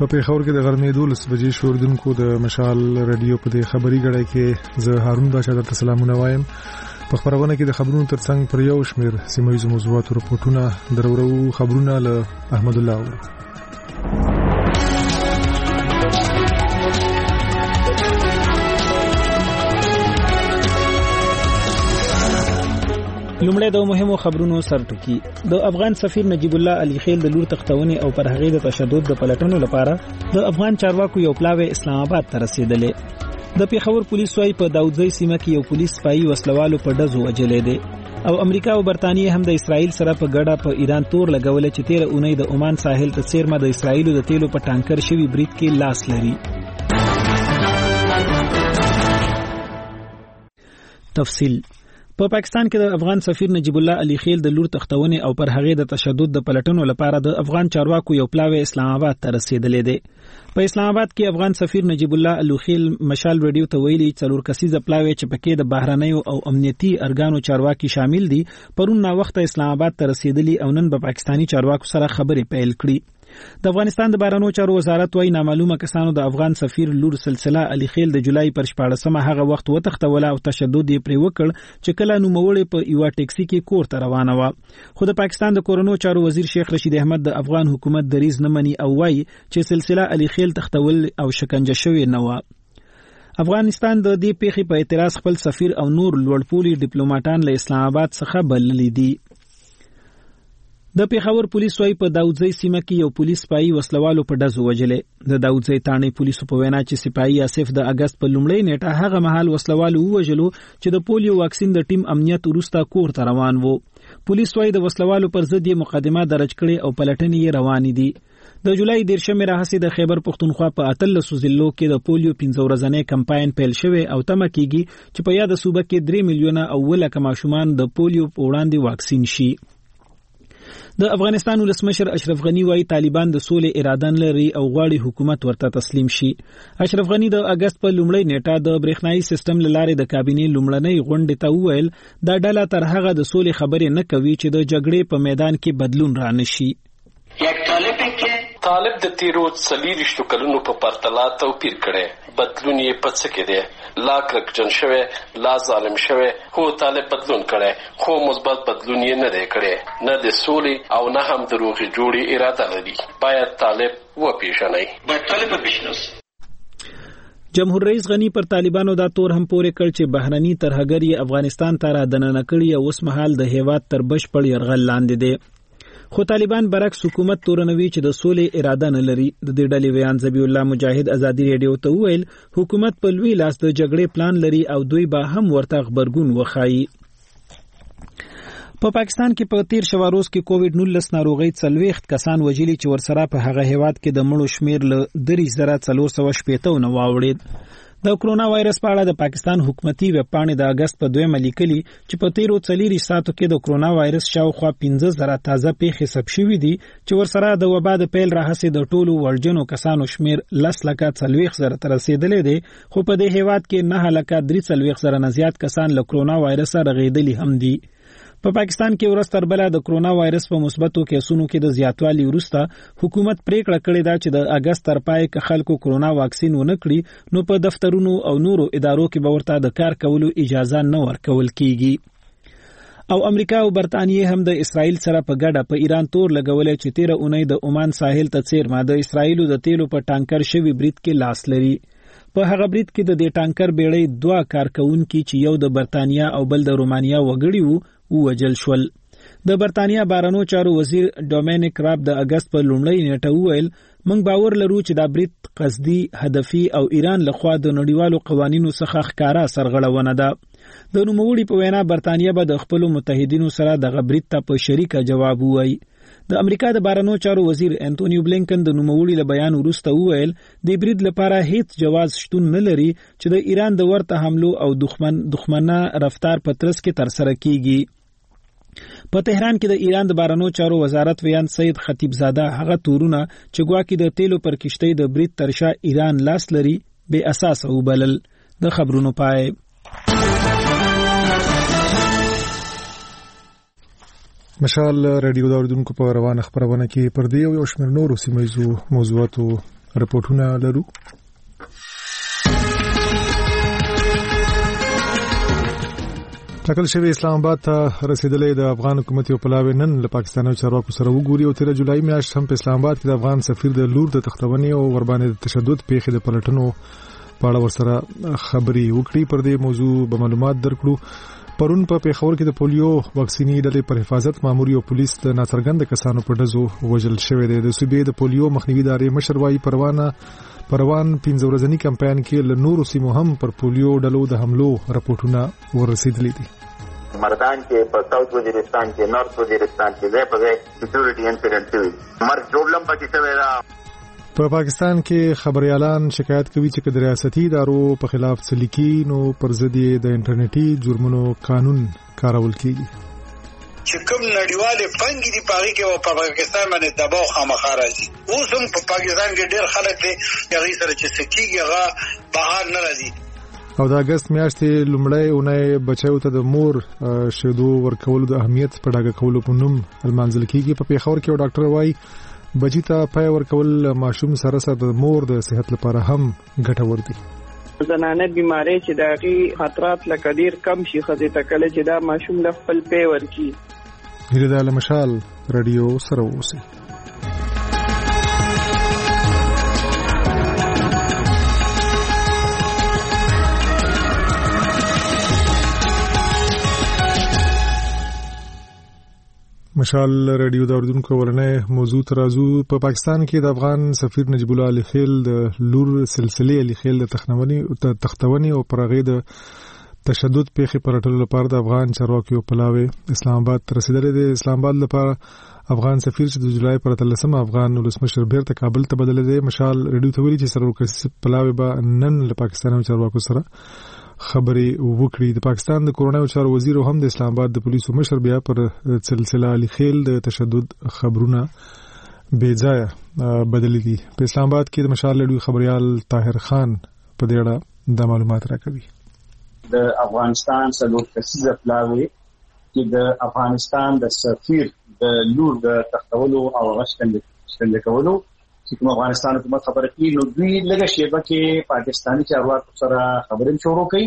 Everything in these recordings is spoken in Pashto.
په پیښور کې د غرمې 12 بجې شوردونکو د مشال رادیو په دې خبري غړې کې زه هارون باشا درته سلامونه وایم. په خبرونه کې د خبرونو ترڅنګ پر یو شمېر سیمه ییزو موضوعاتو رپورټونه درورو خبرونه له احمد الله. لومړی د مهمو خبرونو سرټکی. د افغان سفیر نجیب الله علي خیل د لور تختونې او پر هغې د تشدد د پلټنو لپاره د افغان چارواکو یو پلاوی اسلام آباد ته رسیدلې. د پیښور پولیس وايي په داودزی سیمه کې یو پولیس سپایي وسلوالو په ډزو وجلې دي او امریکا او برتانیې هم د اسرائیل سره په ګډه په ایران تور لګولې چې 13 اونۍ د عمان ساحل ته څیرمه د اسرائیلو د تیلو په ټانکر شوی برید کې لاس لري. تفصیل. په پاکستان کې د افغان سفیر نجیب الله علي خیل د لور تختونې او پر هغې د تشدد د پلټنو لپاره د افغان چارواکو یو پلاوی اسلام آباد ته رسیدلې دی. په اسلام آباد کې افغان سفیر نجیب الله علي خیل مشال رادیو ته ویلي 4 کسیزه پلاوی چې پکې د بهرنیو او امنیتي ارګانو چارواکي شامل دي پرون نا وخت اسلام آباد ته رسیدلي او نن په پاکستانی چارواکو سره خبرې پیل کړي. د افغانستان د بهرنیو چارو وزارت وايي نامعلومه کسانو د افغان سفیر لور سلسله علي خیل د جولای پر 14مه هغه وخت وتښتوله او تشدد یې پرې وکړ چې کله نوموړی په یو ټیکسي کې کور ته روانه و. خو د پاکستان د کورونو چارو وزیر شیخ رشید احمد د افغان حکومت دریز نه مني او وايي چې سلسله علي خیل تختول او شکنجه شوی نه و. افغانستان د دې پیښې په اعتراض خپل سفیر او نور لوړپوړي ډیپلوماټان له اسلام آباد څخه بللي دي. د پیښور پولیس وايي په داودزی سیمه کې یو پولیس سپایي وسلوالو په ډزو وجلې. د داودزی تانې پولیسو په وینا چې سپایي آصف د اگست په لومړۍ نیټه هغه مهال وسلوالو ووجلو چې د پولیو واکسین د ټیم امنیت وروسته کور ته روان وو. پولیس وايي د وسلوالو پر ضد یې مقدمه درج کړې او پلټنې یې روانې دي. د جولای 13مه راهیسې د خیبر پختونخوا په 13 ضلعو کې د پولیو 15 ورځنی کمپاین پیل شوی او تمه کیږي چې په یاد صوبه کې 3 میلیونه او ولکه ماشومان د پولیو په وړاندې واکسین شي. د افغانستان ولسمشر اشرف غنی وايي طالبان د سولې اراده لري او غواړي حکومت ورته تسلیم شي. اشرف غنی د اگست په لومړۍ نیټه د برېښنايي سیستم لاره د کابینې لومړنۍ غونډې ته وویل دا ډله تر هغه د سولې خبرې نه کوي چې د جګړې په میدان کې بدلون رانشي. طالب د تیرو 40 کلونو په پرتله توپیر کړي. بدلون یې په څه کې دی؟ لا کرکجن شوی، لا ظالم شوی. خو طالب بدلون کړي خو مثبت بدلون یې نه دی کړي. نه د سولې او نه هم د روغې جوړې اراده لري. باید طالب وپیژنئ. جمهور رئیس غنی پر طالبانو دا تور هم پورې کړ چې بهرني ترهګر یې افغانستان ته را دننه کړي او اوس مهال د هیواد تر بشپړ یرغل لاندې دي. خو طالبان برعکس حکومت تورنوي چې د سولې اراده نه لري. د دې ډلې ویان ذبیح الله مجاهد ازادي ریډیو ته وویل حکومت په لوی لاس د جګړې پلان لري او دوی به هم ورته خبرګون وخایي. په پاکستان کې په تیر شوه روز کې کووډ-19 ناروغۍ 40 کسان وژلي چې ورسره په هغه هیواد کې د مړو شمیر له 3480 نه واوړید. د کرونا وایرس په اړه د پاکستان حکومتي ویب پاڼې د اگست په 2 لیکلي چې په تیرو 4 ساعتو کې د کرونا وایرس شاوخوا 15000 تازه پیښې ثبت شوې دي چې ورسره د وبا د پیل راهیسې د ټولو ورجنو کسانو شمیر 10,40,000 ته رسیدلی دی. خو په دې هیواد کې 9,43,000 نه زیات کسان له کرونا وایرس رغېدلي هم دي. په پاکستان کې ورځ تر بله د کرونا وایرس په مثبتو کیسونو کې د زیاتوالي وروسته حکومت پریکړه کړې ده چې د اگست تر پای کې خلکو کرونا واکسین ونه کړي نو په دفترونو او نورو ادارو کې به ورته د کار کولو اجازه نه ورکول کیږي. او امریکا او برتانیې هم د اسرائیل سره په ګډه په ایران تور لګولې چې 13 اونۍ د عمان ساحل ته څیرمه د اسرائیلو د تیلو په ټانکر شوی برید کې لاس لري. په هغه برید کې د دې ټانکر بیړۍ 2 کارکونکي چې یو د برتانیا او بل د رومانیا وګړي وو ووجل شول. د برتانیا بهرنیو چارو وزیر ډومینیک راب د اگست په لومړۍ نیټه وویل موږ باور لرو چې دا برید قصدي، هدفي او ایران لخوا د نړیوالو قوانینو څخه ښکارا سرغړونه ده. د نوموړي په وینا برتانیا به د خپل متحدینو سره د برید ته په شریکه جواب ووایي. د امریکا د بهرنیو چارو وزیر انټونیو بلینکن د نوموړي له بیان وروسته وویل د برید لپاره هیڅ جواز شتون نه لري چې د ایران د ورته حملو او دښمنه رفتار په ترڅ کې ترسره کیږي. په تهران کې د ایران د بهرنیو چارو وزارت ویان سید خطیب زاده هغه تورونه چې ګواکې د تیلو پر کشتۍ د برید ترشا ایران لاس لري بې اساسه وبلل. د خبرونو پای. مشال رادیو د اوریدونکو په روانه خبرونه کې پر دې یو شمېر نورو سیمه ییزو موضوعاتو رپورټونه لرو. ټاکل شوی اسلام آباد ته رسیدلې د افغان حکومت یو پلاوی نن له پاکستاني چارواکو سره وګوري او 13 جولای میاشت هم په اسلام آباد کې د افغان سفیر د لور د تختونې او ورباندې د تشدد پیښې د پلټنو په اړه ورسره خبري وکړي. پر دې موضوع به معلومات درکړو. پرون په پیښور کې د پولیو واکسینی ډلې پر حفاظت مامور او پولیس د ناڅرګند کسانو په ډزو وژل شوی دی. د صوبې د پولیو مخنیوي ادارې مشر وايي پروان 15 ورځنی کمپاین کې له نورو سیمو هم پر پولیو ډلو د حملو رپورټونه ورسېدلي دي. مردان کې په ساوث وزیرستان کې نارث وزیرستان کې ځای په ځای سکیورټي انسیډنټ شوی مرګ جوړلم پکې شوی دا. په پاکستان کې خبريالان شکایت کوي چې د ریاستي ادارو په خلاف سلیقي نو پر ضد د انټرنیټي جرمونو قانون کارول کیږي. چې کوم نړیواله فنګ دي پاره کې او په پاکستان باندې دباو خامخا راځي. اوس هم په پاکستان کې ډېر خلک دي چې سره چې سکیږي هغه بهر نه راځي. او د اگست میاشتې لومړی اونۍ بچیو ته د مور شیدو ورکول د اهمیت په ډاګه کولو په نوم المنځل کیږي. په پیښور کې ډاکټر وايي بچی ته پای ورکول ماشوم سره سره د مور د صحت لپاره هم ګټور دي. زنانه بیماری چې داغي خطرات لکه ډیر کم شي خدای ته کله چې دا ماشوم د خپل پی ورکی. هیله د مشال رادیو سره اوسئ. مشال رادیو د اردوونکو ورنه موضوع ترازو. په پاکستان کې د افغان سفیر نجیب الله علي خیل د لور سلسله علي خیل د تختونې او پرغې د تشدد پیښې پرټلو لپاره د افغان چارواکي او پلاوی اسلام آباد رسیدلې دي. اسلام آباد لپاره افغان سفیر چې د جولای پر 13 افغان ولسمشر بیرته کابل ته بدل دی. مشال رادیو ته ویلي چې سرورکسي پلاوی به نن له پاکستاني چارواکو سره خبري وکړي. د پاکستان د کورونای چارو وزیر هم د اسلام آباد د پولیسو مشر بیا پر سلسله علي خیل د تشدد خبرونه بے ځای بدلې دي. په اسلام آباد کې د مشال لړوي خبريال طاهر خان په دې اړه د معلومات راکوي. د افغانستان سلور کسیزه پلاوی چې د افغانستان د سفیر د لور د تختولو او غشتنده کولو چې کوم افغانستان حکومت خبره کوي نو دوی لږه شیبه کې پاکستاني چارواکو سره خبرې شروع کړي.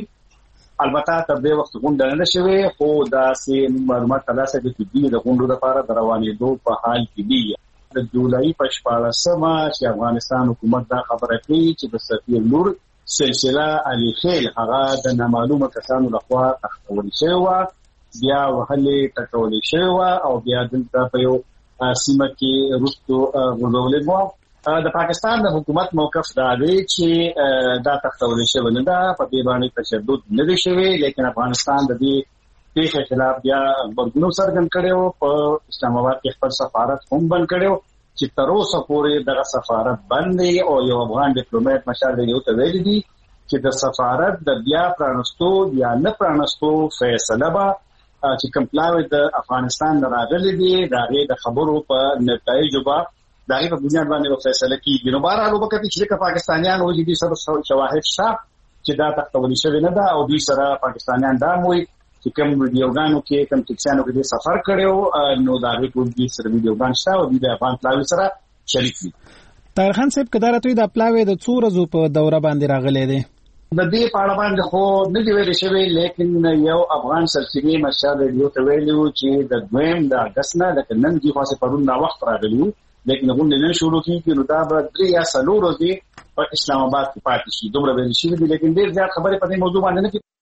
البته تر دې وخت غونډه نه شوې خو دا سي معلومات ترلاسه کړي چې د غونډو لپاره روانېدو په حال کې دي. د جولای په 14مه چې افغانستان حکومت دا خبره کوي چې د سفیر لور سلسله علي خیل هغه د نامعلومه کسانو لخوا تختول شوی بیا وهلې ټکول شوی او بیا دلته په یو سیمه کې روستو غوډولې وو. د پاکستان د حکومت موقف دا دی چې دا تختول شوی نه ده په دې باندې تشدد نه دی شوی لیکن افغانستان د دې پیښې خلاف بیا ورګونو څرګند کړو. په اسلام آباد کې خپل سفارت هم بند کړو چې تر اوسه پورې دغه سفارت بند دی او یو افغان ډیپلوماټ مشال دی ته ویلي دي چې د سفارت د بیا پرانستو یا نه پرانستو فیصله به چې کمپلاوي د افغانستان راغلي دي دغه د خبرو په نتایج به دغه په بنیاد باندې فیصله کیږي. نو بهر حال وکړي چې پاکستانیان وایي چې سره شواهد شته چې دا تختول شوی نه ده او دوی سره پاکستانیان دا وایي چې کوم ویډیوګانو کې کوم ټکسانو کې سفر کړو نو دا ټول دې سره ویډیوګان شته او د افغان پلاوی سره شریک دي. طاهر صاحب کدارته د پلاوی د څو ورځو په دوره باندې راغلي دي. د دې په اړه باندې خو نه دی ویل شوی لیکن یو افغان سرچینې مشال یو ته ویلو چې د دویم د اگست نه د نن دی خاصه پرون نا وخت راغلی لیکن غونډه نه شروع کیږي نو دا به 3 یا 4 ورځې په اسلام آباد کې پاتې شي. دومره ویل شي دي لیکن ډیر زیات خبرې په دې موضوع باندې نه کیږي.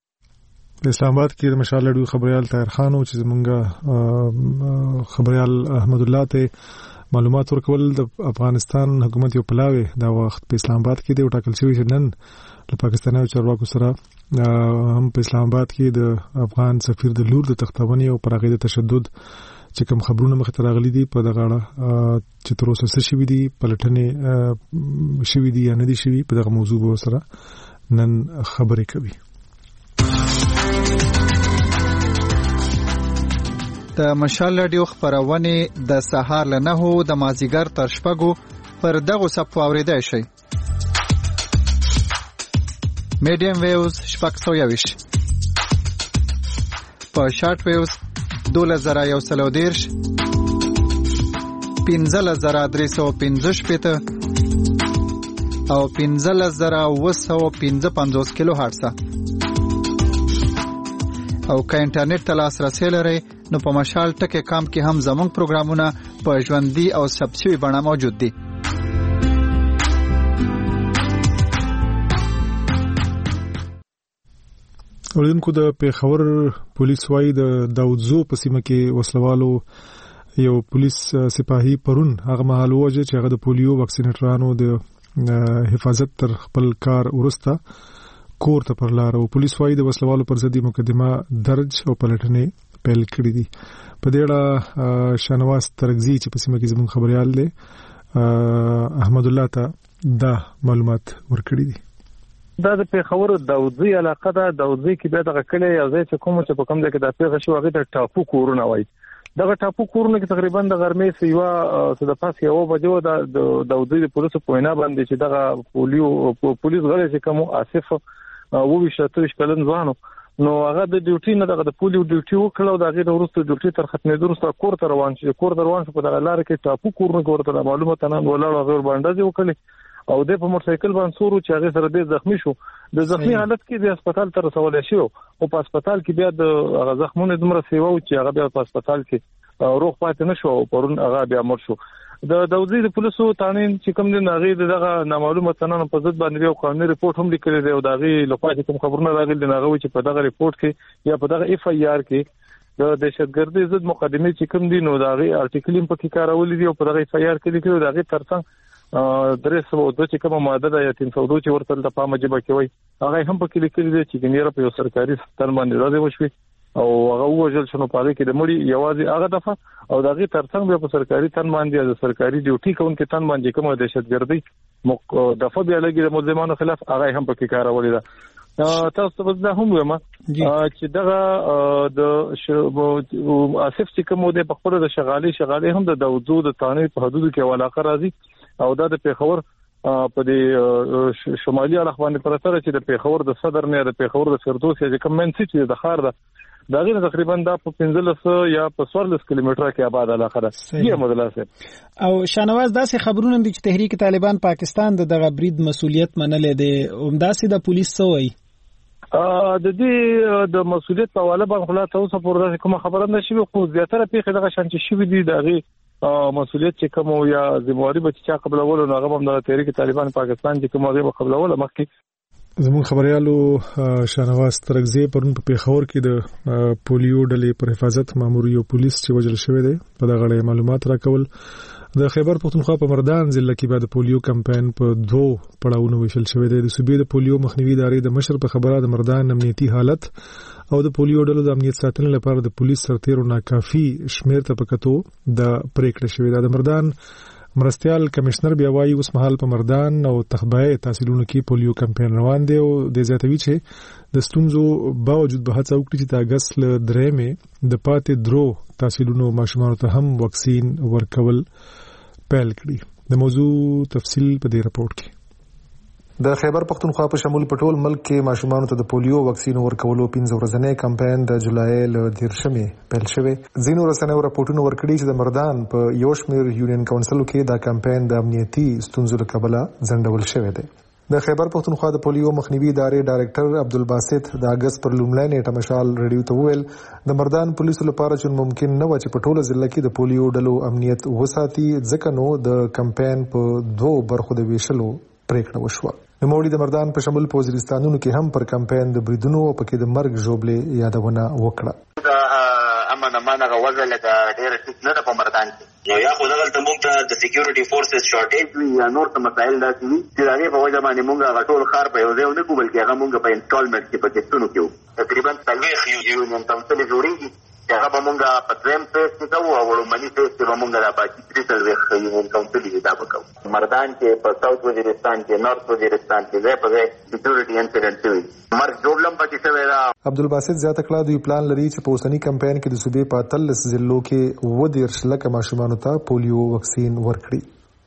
د اسلام آباد کې د مشال لړوي خبريال طاهر خان او چې زمونږه خبريال احمد الله ته معلومات ورکول. د افغانستان حکومت یو پلاوی دا وخت په اسلام آباد کې د ټاکل شوی چې نن له پاکستاني چارواکو سره هم په اسلام آباد کې د افغان سفیر د لور د تختونې او پرغې د تشدد چې کوم خبرونه مخ ته راغلي دي په دغه اړه چې تر اوسه څه شوي دي پلټنې شوي دي یا نه دي شوي په دغه موضوع سره نن خبرې کوي. د مشال رادیو خبرونه د سهار له 9 د مازیګر تر شپږو پر دغه صفو اوریدای شي. میډیم ویوز 620 په شارټ ویوز 2130 15315 او 15955 کیلو هرتز. او که انټرنیټ ته لاسرسی لرئ نو په مشال ټکی کام کې هم زموږ پروګرامونه په ژوندۍ او ثبت شوي بڼه موجود دي. اوریدونکو د پیښور پولیس وايي د داودزو په سیمه کې وسلوالو یو پولیس سپاهي پرون هغه مهال وجه چې هغه د پولیو واکسینټرانو د حفاظت تر خپل کار ورسته کور ته پر لار او پولیس وايي د وسلوالو پر ضد مقدمه درج او پلټنې پیل کړې دي. په دې اړه شانواز ترغزي چې په سیمه کې زموږ خبريال دی احمد الله ته دا معلومات ورکړي دي. دا د پیښور داودزي علاقه ده. داودزي کې به دغه کلی یو ځای چې کوم چې په کوم ځای کې د پیښه شو هغه د ټاپو کورونه وای. دغه ټاپو کورونه کې تقریبا د غرمې سیوا څه د پاس یو بجو د داودزي د پولیسو په وینا باندې چې دغه پولیس غړي چې کوم آصف وو وشتو شکلن ځوانو نو هغه د ډیوټي نه دغه د پولیو ډیوټي وکړو دغه د ورستو ډیوټي تر ختمېدو وروسته کور ته روان شو په دغه لار کې ټاپو کورونه ورته معلومات نه ولاړ غیر باندې وکړي او د په موټر سایکل باندې سورو چې هغه سره د زخمی شو. د زخمی حالت کې د هسپتال ته رسول شي او په هسپتال کې بیا د زخمونو دومره سیوا او چې هغه بیا په هسپتال کې روغ پاتې نشو او پرون هغه بیا مړ شو. د داودزي د پولیسو تانین چې کوم د ناغي دغه نامعلومه تنانو په ضد باندې یو قانوني ریپورت هم لیکل دی او دغه لخوا چې کوم خبرونه راغلي د ناغوي چې په دغه ریپورت کې یا په دغه اف ای آر کې د دهشتګردي ضد مقدمه چې کوم دي نو دغه ارټیکل په کې کارول دي او په دغه اف ای آر کې لیکل دغه ترڅنګ درې سو د چې کومه ماده ده یا 302 چې ورته د پامه جبه کوي هغه هم په کې لیکل دي چې ګنیره په یو سرکاري ستر باندې راځي وشوي او هغه وژل شنو پاره کې د مړي یوازې هغه دفعه او دغه ترڅنګ به په سرکاري تن باندې د سرکاري ډیوټي کوونکې تن باندې کومه دهشتګردي دفعه به لګي د ملزمانو خلاف هغه هم په کې کارول دي. تاسو ته دا هم وایم چې دغه د آصف چې کوم د په خپل د شغالي هم د داودزو د تانې په حدودو کې علاقه راځي او دا د پیښور په دې شمالي اړخ باندې پرتره چې د پیښور د صدر نه د پیښور د فردوس چې کوم منسي چې د خار ده دا غیر تقریبا دا په 15 یا په 14 کیلومتره کې آباد علاقه ده. یې مدلسه او شانواز داسې خبرونه دي چې تحریک طالبان پاکستان دغه برید مسولیت منلې دي همداسې د پولیس سوی د دې د مسولیت په حواله باندې خلاص اوسه پورته کوم خبره نشي خو زیاتره پیښه دغه شانتي شوی دي دغه مسولیت چې کوم یا ذمہواری به چې قبلول نو هغه هم د تحریک طالبان پاکستان چې کوم هغه قبلول مخکې زموږ خبريالو شانواز ترغزي پرون په پیښور کې د پولیو ډلې پر حفاظت مامور یو پولیس چې وژل شوی دی په دغه اړه معلومات راکول. د خیبر پختونخوا په مردان ضلع کې بعد پولیو کمپاین په 2 پړاوونو وشل شوی دی. د صوبې د پولیو مخنیوي ادارې د مشر په خبره د مردان امنیتي حالت او د پولیو ډلو د امنیت ساتنې لپاره د پولیس سرتیرو ناکافي شمیر ته پکتو د پریکړه شوې ده. د مردان مرستيال کمشنر بیا وايي اوس مهال په مردان او تخبای تحصیلونو کې پولیو کمپاین روان دی او د زیاتوي چې د ستونزو باوجود به هڅه وکړي چې د اگست ل 3 مې د پاتې درو تحصیلونو ماشومانو ته هم واکسین ورکول پیل کړي. د موضوع تفصیل په دې راپورټ کې. د خیبر پختونخوا په شمول په ټول ملک کې ماشومانو ته د پولیو واکسین ورکولو 15 ورځنی کمپاین د جولای ل 13 پیل شوی. ځینو رسنیو راپورټونه ورکړي چې د مردان په یوشمیر یونین کونسل کې دا کمپاین د امنیتي ستونزو له کبله ځنډول شوی دی. د خیبر پختونخوا د پولیو مخنیوي ادارې ډایریکټر عبدالباسط د اگست پر لومړی نیټه مشال ریډیو ته وویل د مردان پولیسو لپاره چې ممکن نه و چې په ټوله ضلع کې د پولیو ډلو امنیت وساتي ځکه نو د کمپاین په 2 برخو د ویشلو پریکړه وشوه. نوموړي د مردان په شمول په وزیرستانونو کې هم پر کمپاین د بریدونو او پکې د مرګ ژوبلې یادونه وکړه. امن امانه وزل د ډېر ټیک نه په مردان کې نو یا خو دغه موږ ته د سکیورټي فورسز شارټیج وی یا نور څه مسایل داسې دي چې هغه په وجه باندې موږ غټول خار په یو ځای نه کوبل کې هغه موږ په انسټالمنټ کې پکې ستونو کې تقریبا 30 یونین کونسل جوړیږي هغه به موږ په دریم فیس کې کوو او وړومنی فیس کې به موږ د پاکستان 30 یونین کونسل کې دا وکړو. مردان کې په ساوث وزیرستان کې نارث وزیرستان کې ځای په ځای سکیورټي انسیډنټ شوی مرګ جوړلم پکې شوی دا. عبدالباسط زیاته کړه دوی پلان لري چې په اوسنی کمپاین کې د صوبې په 13 ضلعو کې 10 لک ماشومانو ته پولیو واکسین ورکړي.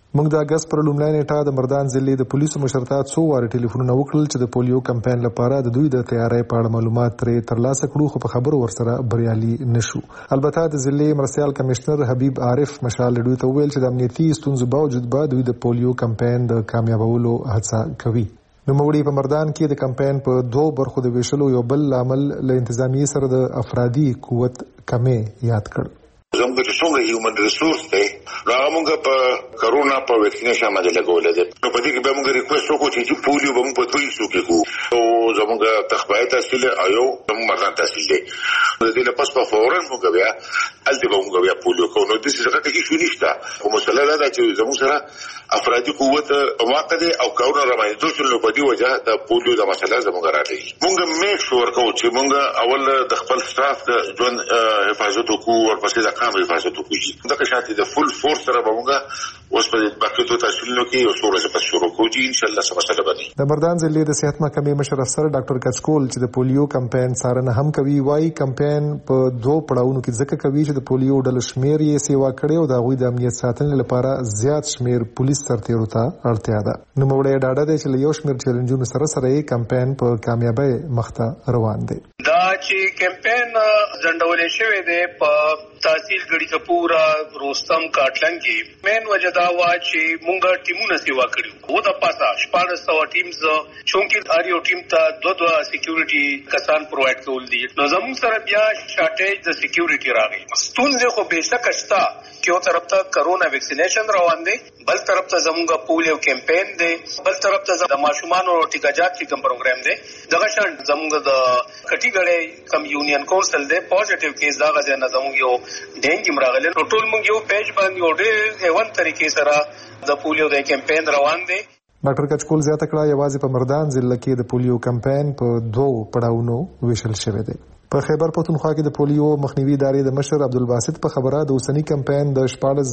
موږ د اگست پر لومړۍ نیټه د مردان ضلع د پولیسو مشرتا څو واره ټلیفونونه وکړل چې د پولیو کمپاین لپاره د دوی د تیاری په اړه معلومات ترې ترلاسه کړو، خو په خبرو ورسره بریالي نشو. البته د ضلع مرستیال کمشنر حبیب عارف مشال ډوی ته ویل چې د امنیتي ستونزو باوجود به دوی د پولیو کمپاین د کامیابولو هڅه کوي. نوموړي په مردان کې د کمپاین په دوه برخو د ویشلو یو بل عمل له انتظامی سره د افرادي قوت کمې یاد کړ. زموږ چې څنګه هیومن ریسورس دی نو هغه موږ په کرونا په ویکسینیشن باندې لګولې ده. نو په دې کې به موږ ریکوست وکړو چې پولیو به موږ په دوی سو کې کو او زموږ تخبایي تحصیل ایو زموږ مردان تحصیل دی. د دې لپاره په فورا موږ بیا الته به موږ بیا پولیو کو. نو د دې څه کې شو نشته. او مسله دا چې زموږ سره افرادي قوت واقع او کرونا رامنځته دوه نو په دې وجه د پولیو د مسله زموږ راځي. موږ میک شور کوو چې موږ اول د خپل سټاف د ژوند حفاظت وکړو او ورپسې د حفاظت وکړي. دا شاته د فل فورس سره به موږ اوس په باقي تحصیلونو کې یو څو ورځې پس شروع کوو چې ان شاء الله سم مسله باندې. د مردان ضلع د صحت محکمې مشر افسر ډاکټر کچکول چې د پولیو کمپاین څارنه هم کوي، وايي کمپاین په دوه پړاوونو کې ځکه کوي چې د پولیو ډلو شمیر یې سیوا کړي او د هغوی د امنیت ساتنې لپاره زیات شمیر پولیس سرتیرو ته اړتیا ده. نوموړی ډاډه دی چې له یو شمیر چیلنجونو سره سره یې کمپاین په کامیابۍ مخته روان دی. دا چې کمپاین ځنډولې شوی دی په تحصیل ګړي کپورا روستم کاټلنګ کې مین وجه دا وا چې مونږه ټیمونه سیوا کړو. و د پاسه 1400 ټیمز چونکی هر یو ټیم ته دوه سکیورټي کسان پرووایډ کول دي. نو زموږ سره بیا شارټیج د سکیورټي راغی. ستونزې خو بهشکه شته چې یو طرف ته کرونا ویکسینیشن روان دی، بل طرف ته زموږ پولیو کمپاین دی، بل طرف ته د ماشومانو ټیکاجات کې کوم پروګرام دی. دغه شان زموږ د کټی غړې کم یونین کونسل دی پوزټیو کیس دا غځه نه زموږ یو ډینګ مرغله نو ټول موږ یو پیج باندې وړې ایون طریقې سره د پولیو د کمپاین روان دی. ډاکټر کچکول زیاته کړه یوازې په مردان ضلع کې د پولیو کمپاین په دوه پړاوونو ویشل شوی دی. په خیبر پښتونخوا کې د پولیو مخنیوي ادارې د مشر عبدالباسط په خبره د اوسنی کمپاین د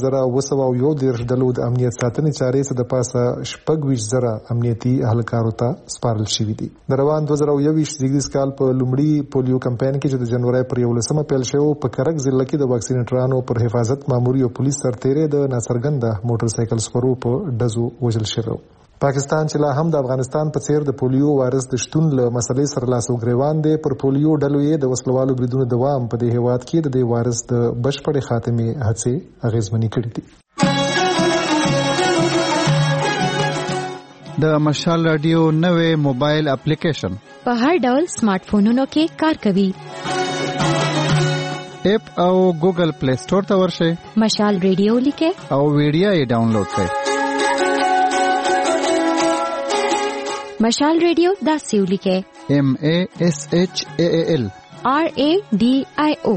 14,911 ډلو د امنیت ساتنې چارې څخه د پاسه 26,000 امنیتي اهلکارو ته سپارل شوي دي. د روان 2021 زیږدیز کال په لومړي پولیو کمپاین کې چې د جنوري پر 11 پیل شو په کرک ضلع کې د واکسینټرانو پر حفاظت ماموري او پولیس سرتیرې د ناڅرګنده موټر سایکل سپرو په ډزو وژل شوی. پاکستان چې لا هم د افغانستان په څیر د پولیو وایرس د شتون له مسلې سره لاس او ګریوان دی، پر پولیو ډلو یې د وسلوالو بریدونو دوام په دې هیواد کې د دې وایرس د بشپړې خاتمې هڅې اغیزمنې کړې دي. د مشال رادیو نوې موبایل اپلیکیشن په هر ډول سمارټ فونونو کې کار کوي. اپ او ګوګل پلی سٹور ته ورشئ، مشال رادیو لیکئ او ویډیو یې ډاونلوډ کړئ. مشال ریڈیو دا سیو لکھے MASHAAL RADIO.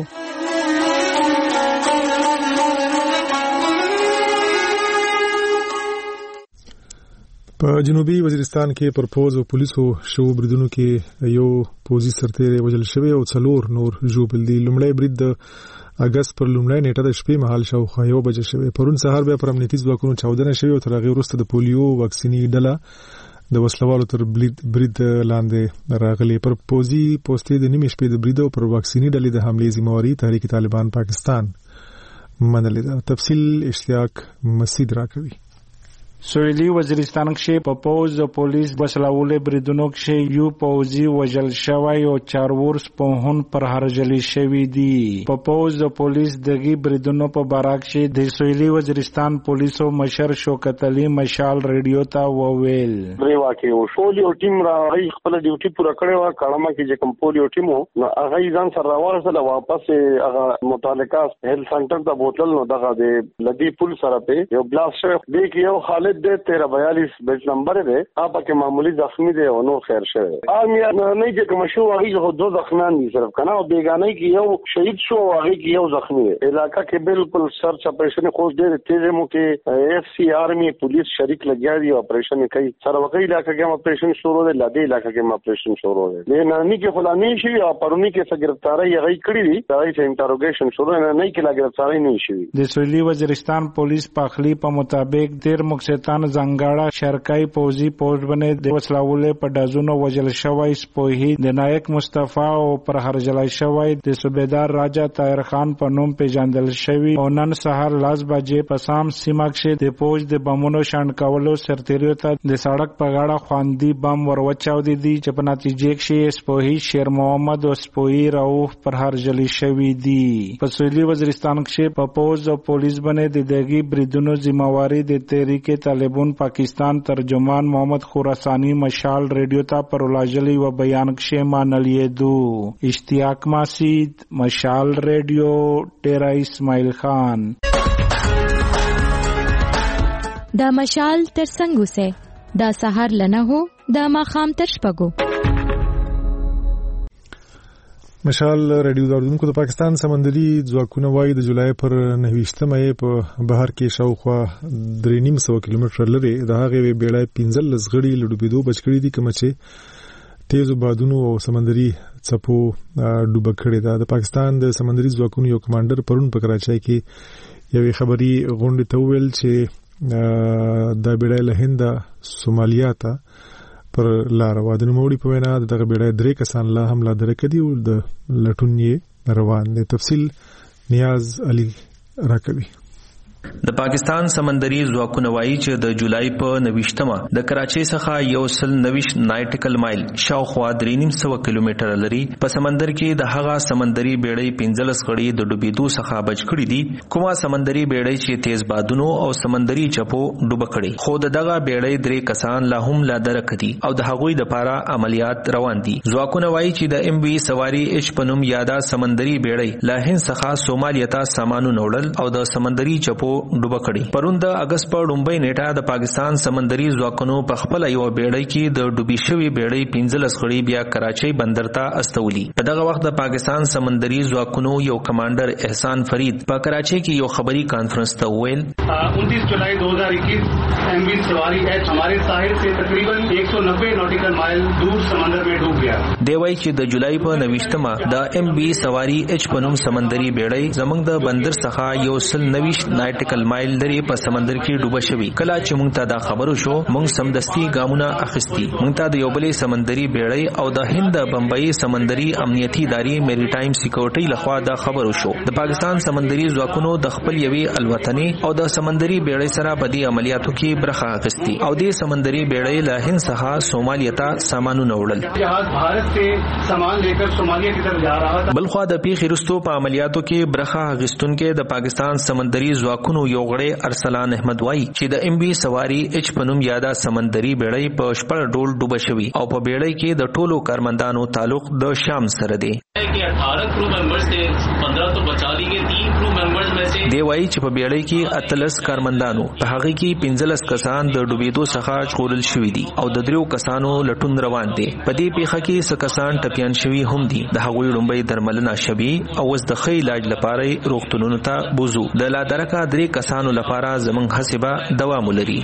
په جنوبي وزیرستان کې پر پوز او پولیسو شو بریدونو کې یو پوزي سرتیری وژل شوی او 4 نور ژوبل دي. لومړی برید د اگست پر لومړی نیټه د شپې مهال شاوخوا 1 بجې شوی. پرون سهار بیا پر امنیتي ځواکونو چاودنه شوی او تر هغې وروسته د پولیو واکسیني ډله د وسلوالو تر برید لاندې راغلي. پر پوزي پوسټې د نیمې شپې د برید او پر واکسیني ډلې د حملې ذمہواری تحریک طالبان پاکستان منلې ده. تفصیل اشتیاق مسعود راکوي. سویلی وزیرستان کې په پوز د پولیس وسلوالو بریدونو کې یو پوزي وژل شوی او 4 ورس په هون پر هرجلی شوی دی. په پوز د پولیس دغه بریدونو په باره کې د سویلی وزیرستان پولیسو مشر شوکت علي مشال ریډیو ته وویل ریوا کې او پولیو ټیم راغی خپل ډیوټي پوره کړې و. کړهما کې چې کوم پولیو ټیم نو هغه ځان سره راوړل واپس هغه متعلقه هیلث سنټر ته بوتل نو دغه د لدی پول سره په یو بلاست شو دی کې یو حالت د 1342 بیچ نمبر دی هغه کې معمولی زخمی دی او نو خیر شوی. امیا نه چې کوم شو هغه دو زخمیان دي صرف کنه او بیگانه کې یو شهید شو هغه کې یو زخمی دی. علاقہ کې بالکل سرچ اپریشن خو ډېر تیز مو کې اف سی آرمی پولیس شریک لګیا دي اپریشن کوي. سره وکي علاقہ کې اپریشن شروع دی، لدی علاقہ کې اپریشن شروع دی. نه نه کې فلانی شي او پرونی کې څه گرفتاری هغه کړی دي، هغه چې انټروګیشن شروع نه کې لا گرفتاری نه شي. د سویلی وزیرستان پولیس په خلی په مطابق ډېر مقصد وزیرستان ځانګړی شرکای پوزي پوسټ باندې د وسلاولې په ډازونو وجل شوی سپوهي د نایک مصطفی او پر هرجلای شوی د صوبیدار راجا طاهر خان په نوم پیژندل شوی او نن سهار لاس بجې په سام سیمه کې د پوج د بمونو شان کولو سرتیریو ته د سړک په غاړه خواندي بم وروچاو دي چې په نتیجه کې سپوهي شیر محمد او سپوهي رؤوف پر هرجلی شوی دي. په سویلي وزیرستان کې په پوز او پولیس باندې د دغه بریدونو ذمہواری د تحریک طالبان پاکستان ترجمان محمد خراسانی مشال ریډیو ته پر ولاجلی و بیان کې مانلې دو. اشتیاق ماسید مشال ریډیو ډیرا اسماعیل خان. دا مشال تر څنګه سه دا سحر لنه هو دا ماخام تر شپګو. مشال ریډیو داردونکو د پاکستان سمندري ځواکونه وايي د جولای پر 29مه په بهر کې شاوخوا 3.5 کیلومتر لري د هغه بیړۍ 15 غړي لډوبېدو بچ کړي دي کوم چې تیز بادونو او سمندري څپو ډوب کړي ده. د پاکستان د سمندري ځواکونو یو کمانډر پرون په کراچۍ کې یو خبري غونډه ته ویل چې د بیړۍ له هند سومالیا ته پر لار وادن موړي په وینا دغه بیړۍ 3 کسان لا حمله درکړي او د لټون یې روان دي. تفصیل نیاز علي راکوي. د پاکستان سمندري ځواکونه وایي چې د جولای په 29مه د کراچۍ څخه 129 نایټیکل مایل شاوخوا 3.5 کیلومتر لري په سمندر کې د هغه سمندري بیړۍ 15 غړي د ډوبېدو څخه بچ کړي دي کومه سمندري بیړۍ چې تیز بادونو او سمندري چپو ډوب کړي. خو دغه بیړۍ 3 کسان لا هم لا درکدي او د هغوی د پاره عملیات روان دي. ځواکونه وایي چې د ام وی سواری اچ پنوم یاده سمندري بیړۍ لا هند څخه سومالیا ته سامانو نوړل او د سمندري چپو ډوب کړي. پرون د اگست په 2 نیټه د پاکستان سمندري ځواکونو په خپل یو بیړۍ کې د ډوبې شوی بیړۍ 15 غړي بیا کراچۍ بندر ته استولي. په دغه وخت د پاکستان سمندري ځواکونو یو کمانډر احسان فرید په کراچۍ کې یو خبري کانفرنس ته وویل 29 جولائی 2021 एम वी सवारी एच हमारे साहिल से तकरीबन 190 नॉटिकल माइल दूर समंदर में डूब गया. دی وایي چې د جولای په 29مه د ام بي سواری اچ پنوم سمندري بیړۍ زمنګ د بندر څخه 190 نایټیکل مایل لري په سمندر کې ډوبه شوی. کله چې موږ ته دا خبرو شو موږ سمدستي ګامونه اخیستي. موږ ته د یو بلې سمندري بیړۍ او د هند بمبئی سمندري امنیتي ادارې میری ټایم سکیورټي لخوا دا خبرو شو. د پاکستان سمندري ځواکونو د خپل یوي الوتنې او د سمندري بیړۍ سره په دې عملیاتو کې برخه اخیستي او د سمندري بیړۍ له هند څخه سومالیا ته سامانونه وړل. جهاز بھارت سے سامان لیکر سومالیا کی طرف جا رہا تھا. بلخوا د پیښې وروسته په عملیاتو کې برخه اخیستونکو د پاکستان سمندري ځواکونو یو غړی ارسلان احمد وایي چې د ام بي سواری اچ پنوم یاده سمندري بیړۍ په شپږ ډول ډوبه شوی او په بیړۍ کې د ټولو کارمندانو تعلق د شام سره دی. 18 کرو ممبرز थे 15 तो बचा ली गए 3 کرو ممبرز में से دی وایي چې په بیړۍ کې 13 کارمندانو په هغه کې 15 کسان د ډوبېدو څخه ژغورل شوي دي او د 3 کسانو لټون روان دي. په دې پیښه کې څه کسان ټپیان شوي هم دي. د هغوی لومړی درملنه شوي او اوس د ښه علاج لپاره روغتونونو ته بوزو. د لا درکه 3 کسانو لپاره زمونږ حسابه دوام لري.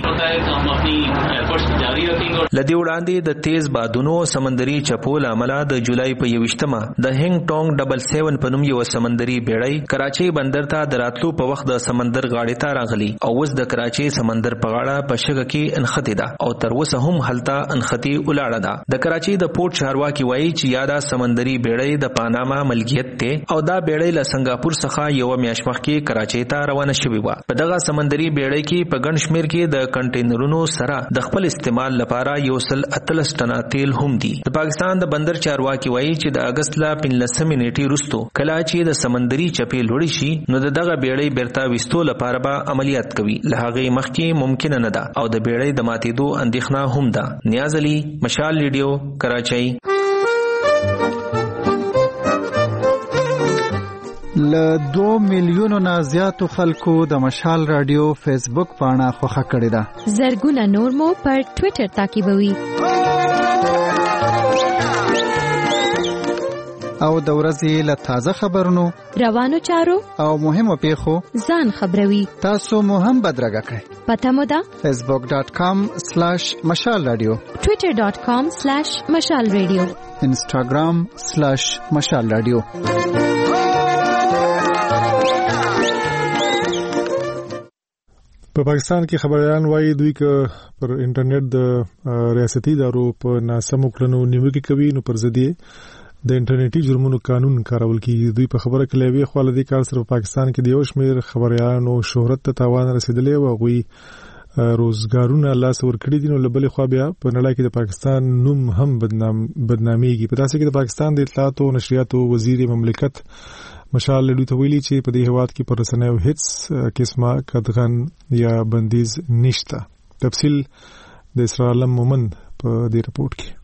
لدی وړاندې د تیز بادونو سمندري چپو لامل د جولای په 21مه د هنګ ټونګ 77 په نوم یو سمندري بیړۍ کراچۍ بندر ته دراتلو په وخت د سمندر غاړې ته راغلی او اوس د کراچۍ سمندر په غاړه په شګه کې انختی ده او تر اوسه هم هلته انختی ولاړه ده. د کراچۍ د پورت چارواکي وایي چې یاده سمندري بیړۍ د پاناما ملکیت ته او دا بیړۍ له سنگاپور څخه یو میاشت مخکې کراچۍ ته روانه شوې و. په دغه سمندري بیړۍ کې په ګڼ شمېر کې د کنټینرونو سره د خپل استعمال لپاره 138 ټنه تیل هم دي. د پاکستان د بندر چارواکي وایي چې د اگست لا 15 نیټې وروسته کله چې د سمندري چپې لوړې شي نو دغه بیړۍ بیرته وستو لپاره به عملیات کوي. له هغې مخکې ممکن نه ده او د بیړۍ د ماتېدو اندېښنه هم ده. نیاز علي مشال ریډیو کراچۍ. له 2 میلیونو نه زیاتو خلکو د مشال رادیو فیسبوک پاڼه خوښه کړې ده. زرګونه نور مو پر ټوئیټر تعقیبوي او د ورځې له تازه خبرونو روانو چارو او مهمو پیښو ځان خبروي. تاسو مو هم بدرګه کړئ. پته مو ده facebook.com/مشال رادیو twitter.com/مشال رادیو instagram/مشال رادیو. په پاکستان کې خبريالان وایي دوی ک پر انټرنیټ د ریاستي ادارو په ناسمو کړنو نیوکه کوي نو پر ضد د انټرنیټي جرمونو قانون کارول کیږي. دوی په خبره کې لوي خو لدی کار سره پاکستان کې د یو شمېر خبريالانو شهرت ته تاوان رسیدلی او غوي روزګارونه لاس ورکړي دي. نو لبل خو بیا په نړۍ کې د پاکستان نوم هم بدناميږي. په تاسو کې د پاکستان د اطلاعات او نشریات وزیر مملکت مشال لوی ته ویلي چې په دې هواد کې پر رسنیو هیڅ قسمه قدغن یا بندیز نشته. تفصیل د اسرائیل مومن په دې رپورت کې.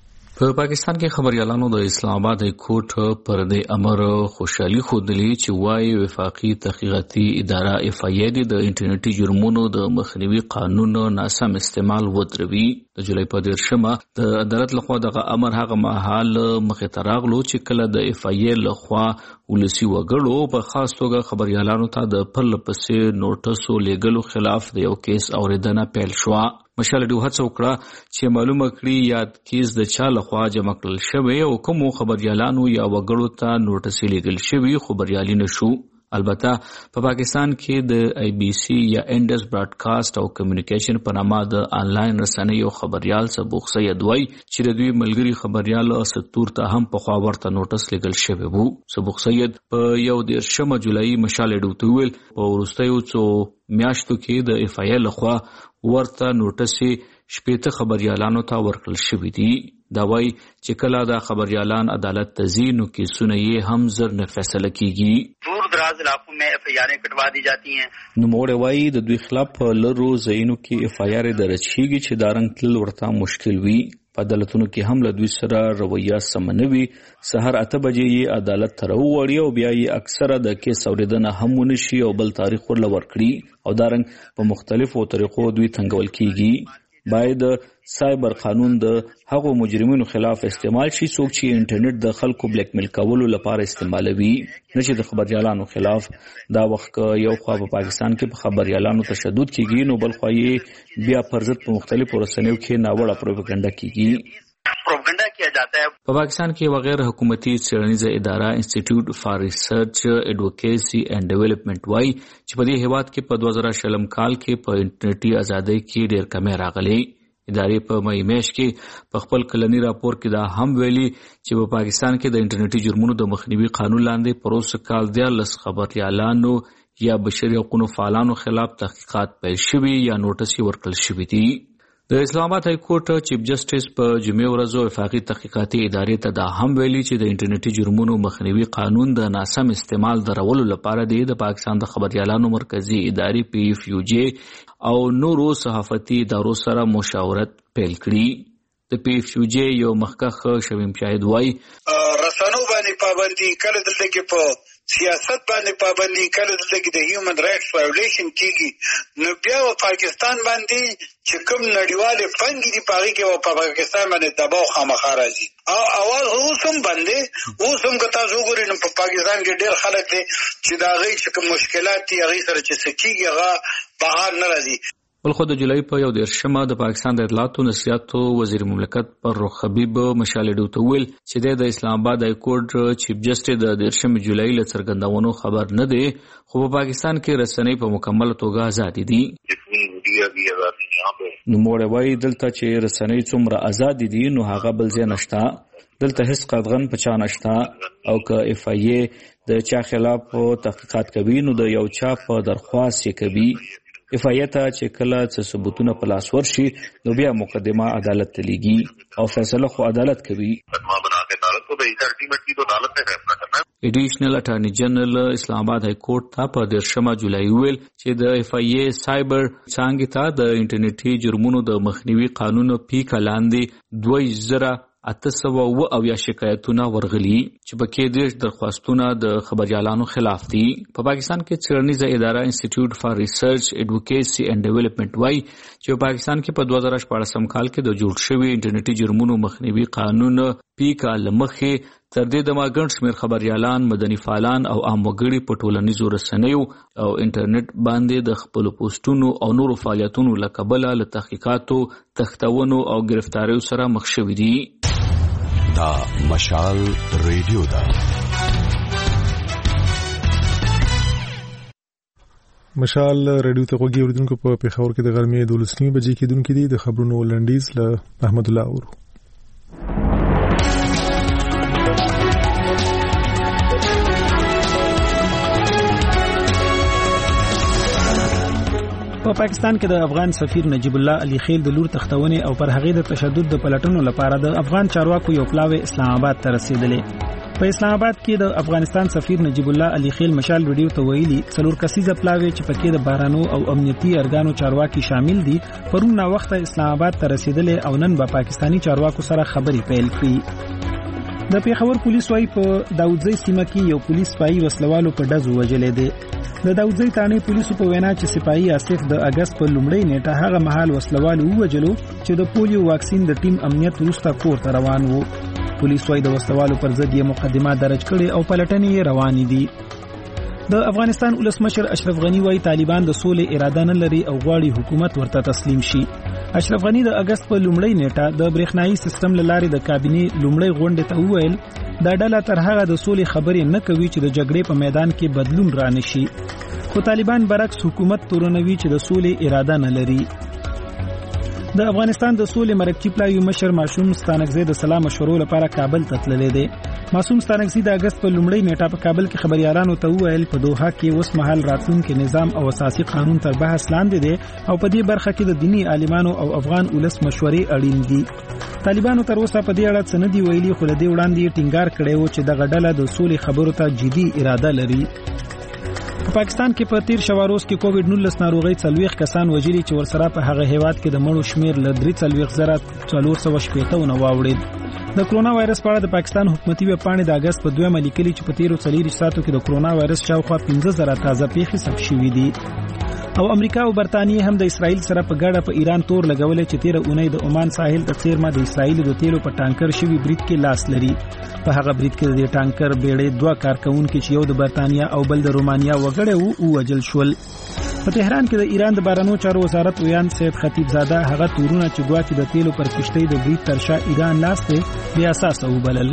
په پاکستان کې خبريالانو د اسلام آباد های کورټ پر دې امر خوشحالي خوندلی چې وايي وفاقي تحقیقاتي اداره FIA د انټرنیټي جرمونو د مخنیوي قانون ناسم استعمال ودروي. د جولای په 10مه د عدالت لخوا دغه امر هغه مهال مخې ته راغلو چې کله د FIA لخوا ولسی وګړو په خاص توګه خبريالانو ته د پرله پسې نوټسو لګلو خلاف د یو کیس اوریدنه پیل شوه. مشال ډیو هڅه وکړه چې معلومه کړي یاد کیس د چا لخوا جمع کړل شوی او کوم خبريالانو یا وګړو ته نوټس لګل شوی خبريالي نشو. البته په پاکستان کې د IBC یا انډس براډکاسټ او کمیونیکیشن په نامه د انلاین رسنیو خبريال سبوق سید وای چې د دوی ملګری خبريال ستور ته هم په خوا ورته نوټس لګل شوی وو. سبوق سید په 10 جولای مشال ډیو ویل په ورستیو څو میاشتو کې د FIA لخوا ورته نوټس شپېته خبريالانو ته ورکړل شوی دي. دا وای چې کله دا خبريالان عدالت ته ځي نو کیسونه یې هم زر نه فیصله کیږي. دور دراز علاقوں میں FIR کٹوا دی جاتی ہیں. نو موږ وایي د دوی خلاف لرو زینو کې FIR درچېږي چې دارنګ تل ورته مشکل وي. په عدالتونو کې هم له دوی سره رویه سمنوي. سحر 8 بجې یې عدالت ته راوړي او بیا یې اکثره د کیس اوریدنه هم ونشي او بل تاریخ ورل ورکړي او دارنګ په مختلفو طریقو دوی تنګول کیږي. باید سایبر قانون د هغو مجرمینو خلاف استعمال شي څوک چې انټرنیټ د خلکو بلیک میل کولو لپاره استعمالوي. نشي د خبريالانو خلاف دا وخت یو خوا په پاکستان کې په خبريالانو تشدد کیږي نو بل خوا یې بیا پر ضد په مختلفو رسنیو کې ناوړه پروپاګاندا کیږي. پروپاګاندا کیا جاتا ہے. په پاکستان کې وغیر حکومتي څېړنیزه اداره انسټیټیوټ فار ریسرچ ایډوکیسی اینڈ ډیولپمنٹ وای چې په دې هیواد کې په 2000 کال کې په انټرنیټي ازادۍ کې ډېر کمی راغلی. ادارې په مې میاشت کې په خپل کلنی راپور کې دا هم ویلي چې په پاکستان کې د انټرنیټي جرمونو د مخنیوي قانون لاندې پروسه کال 10 خبريالانو یا بشري حقوقو فعالانو خلاف تحقیقات پیل شوي یا نوټس ورکړل شوی دي. د اسلام آباد های کورټ چیف جسټس په جمعې ورځ وفاقي تحقیقاتي ادارې ته دا هم ویلي چې د انټرنیټي جرمونو مخنیوي قانون د ناسم استعمال درولو لپاره د پاکستان د خبريالانو مرکزی ادارې PFUJ او نورو صحافتي ادارو سره مشاورت پیل کړي. د PFUJ یو مخکښ شویم شاهد وای رسنو باندې پابندي کله دلته کې په سیاست باندې پابندي کله دلته کې د هیومن رائټس وایولیشن کیږي نو بیا په پاکستان باندې چې کوم نړیوال فنګي دی پاره کې په پاکستان باندې دباو خامخا راځي او اواز اوسم باندې اوسم که تاسو وګورئ نو په پاکستان کې ډېر خلک دي چې دا غي چې کوم مشکلات دي هغه سره چې سکیږي هغه بهر نه راځي. بل خو د جولای په 10مه د پاکستان د اطلاعات او نشریات وزیر مملکت فرخ حبیب مشال ډیو ته ویل چې د اسلام آباد های کورټ چیف جسټس د 10 جولای له څرګندونو خبر نه دی خو په پاکستان کې رسنۍ په مکمل توګه آزاد دي. نو موږ وایي دلته چې رسنۍ څومره آزاد دي نو هغه بل ځای نشته. دلته هیڅ قدغن پچا نشته او که FIA د چا خلاف تحقیقات کوي نو د یو چا په درخواست یې کوي. FIA ته چې کله څه ثبوتونه په لاس ورشي نو بیا مقدمه عدالت ته لیږي او فیصله خو عدالت کوي. ایډیشنل اټارنی جنرال اسلام آباد های کورټ ته په 10 جولای ویل چې د FIA سایبر څانګې ته د انټرنیټي جرمونو د مخنیوي قانون پیک لاندې 2800 شکایتونه ورغلي چې پکې د درخواستونه د خبريالانو خلاف دي. په پاکستان کې څېړنیزه اداره انسټیټیوټ فار ریسرچ ایډوکیسی اینڈ ډیولپمنٹ وای چې په پاکستان کې په 2014 کال کې د جوړ شوی انټرنیټي جرمونو مخنیوي قانون پیکا لمخې تر دې د ماګڼ شمیر خبريالان مدني فعالان او عام وګړي په ټولنیزو رسنیو او انټرنیټ باندې د خپل پوسټونو او نورو فعالیتونو لکبله له تحقیقاتو تختونو او گرفتاریو سره مخ شوي دي. دا مشال ریډیو دا مشال رادیو ته غوږی اوریدونکو په پیښور کې د غرمې 12 بجې کېدونکې دي د خبرونو لنډیز له احمد الله اورو. په پاکستان کې د افغان سفیر نجیب الله علي خیل د لور تختونې او پر هغې د تشدد د پلټنو لپاره د افغان چارواکو یو پلاوی اسلام آباد ته رسیدلې. په اسلام آباد کې د افغانستان سفیر نجیب الله علي خیل مشال ویډیو ته ویلي 4 کسیزه پلاوی چې پکې د بارانو او امنیتي ارګانو چارواکي شامل دي پرون نا وخت اسلام آباد ته رسیدلې او نن به پاکستانی چارواکو سره خبري پیل کړي. د پیښور پولیس وايي په داودزی سیمه کې یو پولیس سپایي وسلوالو په ډزو وجلې دي. د داودزی تانې پولیسو په وینا چې سپایي آصف د اگست په لومړۍ نیټه هغه مهال وسلوالو وجلو چې د پولیو واکسین د ټیم امنیت وروسته کور ته روان وو. پولیس وايي د وسلوالو پر ضد یې مقدمه درج کړې او پلټنې روانې دي. د افغانستان ولسمشر اشرف غنی وايي طالبان د سولې اراده نه لري او غواړي حکومت ورته تسلیم شي. اشرف غنی د اگست په لومړۍ نیټه د برېښنایي سیستم لارې د کابینې لومړۍ غونډې ته وویل دا ډله تر هغه د سولې خبرې نه کوي چې د جګړې په میدان کې بدلون رانشي. خو طالبان برعکس حکومت تورنوي چې د سولې اراده نه لري. د افغانستان د سولې مرکزی پلاوی مشر معصوم ستانکزی د سلام مشورو لپاره کابل ته تللی دی. معصوم ستانکزی د اگست په لومړۍ نیټه په کابل کې خبريالانو ته وویل په دوحه کې اوس مهال راتلونکي نظام او اساسي قانون تر بحث لاندې دی او په دې برخه کې د دینی عالمانو او افغان ولس مشورې اړین دي. طالبانو تر اوسه په دې اړه څه نه دی ویلي خو له دې وړاندې ټینګار کړی و چې دغه ډله د سولې خبرو ته جدي اراده لري. په پاکستان کې په تیر شواروز کې کووډ-19 ناروغي 40 کسان وژلي چې ورسره په هغه هیواد کې د مړو شمیر ل 43,480 واوړید. د کرونا وایرس په اړه د پاکستان حکومتي ویب پاڼې د اگست په 2 لیکلي چې په تیرو 4 ساعتو کې د کرونا وایرس شاوخوا 15,000 تازه پیښې ثبت شوې دي. او امریکا او برتانیې هم د اسرائیل سره په ګډه په ایران تور لګولې چې 13 اونۍ د عمان ساحل ته څیرمه د اسرائیل د تیلو په ټانکر شوی برید کې لاس لري. په هغه برید کې د ټانکر بیړۍ 2 کارکونکو چې یو د برتانیا او بل د رومانیا وګړي وو وجل شول. په تهران کې د ایران د بارانو چارو وزارت ویان سید خطیب زاده هغه تورونه چې ګواکې د تیلو پر کشتۍ د برید ترشا ایران لاس ته بیا اساس وبلل.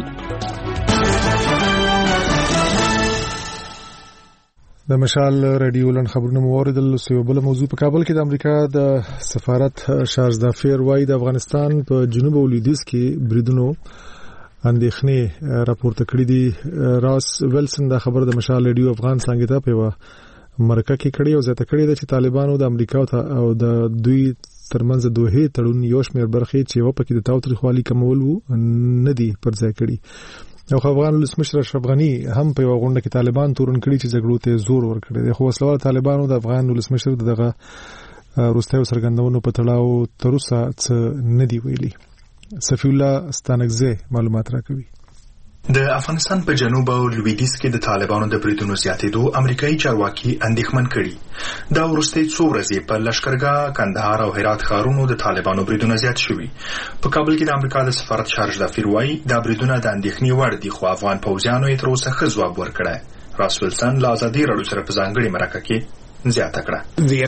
د مشال رادیو لن خبرونه موریدل سیو بل موضوع په کابل کې د امریکا د سفارت شارز دافیر وايي د افغانستان په جنوب او لویدیځ کې بریدونو اندېښنې راپورته کړې دي. راس ویلسن دا خبر د مشال رادیو افغان څنګه ته په مرکه کې کړی او زیاته کړی چې طالبانو د امریکا او د دوی ترمنځ دوه تړون یو شمېر برخې چې و پکې د تاوتریخوالي کمول وو نه دي پر ځای کړی. او افغان ولسمشر اشرف غنی هم په غونډه کې طالبان تورن کړی چې جګړو ته زور ورکړي. خو وسلوال طالبانو د افغان ولسمشر دغه روستایو سرګندونو په تړاو تر اوسه څه نه دی ویلي. صفی الله ستانکزی معلومات راکوي. د افغانستان په جنوب او لویدیځ کې د طالبانو د بریدونو زیاتېدو امریکایي چارواکي اندېښمن کړي. دا وروستي څو ورځې په لشکرګاه، کندهار او هرات ښارونو د طالبانو بریدونه زیات شوي. په کابل کې د امریکا د سفارت شارج دافیر وايي دا بریدونه د اندېښنې وړ دي خو افغان پوځیانو یې تر اوسه ښه ځواب ورکړی. راس ویلسن له ازادي راډیو سره په ځانګړې مرکه کې زیاته کړه.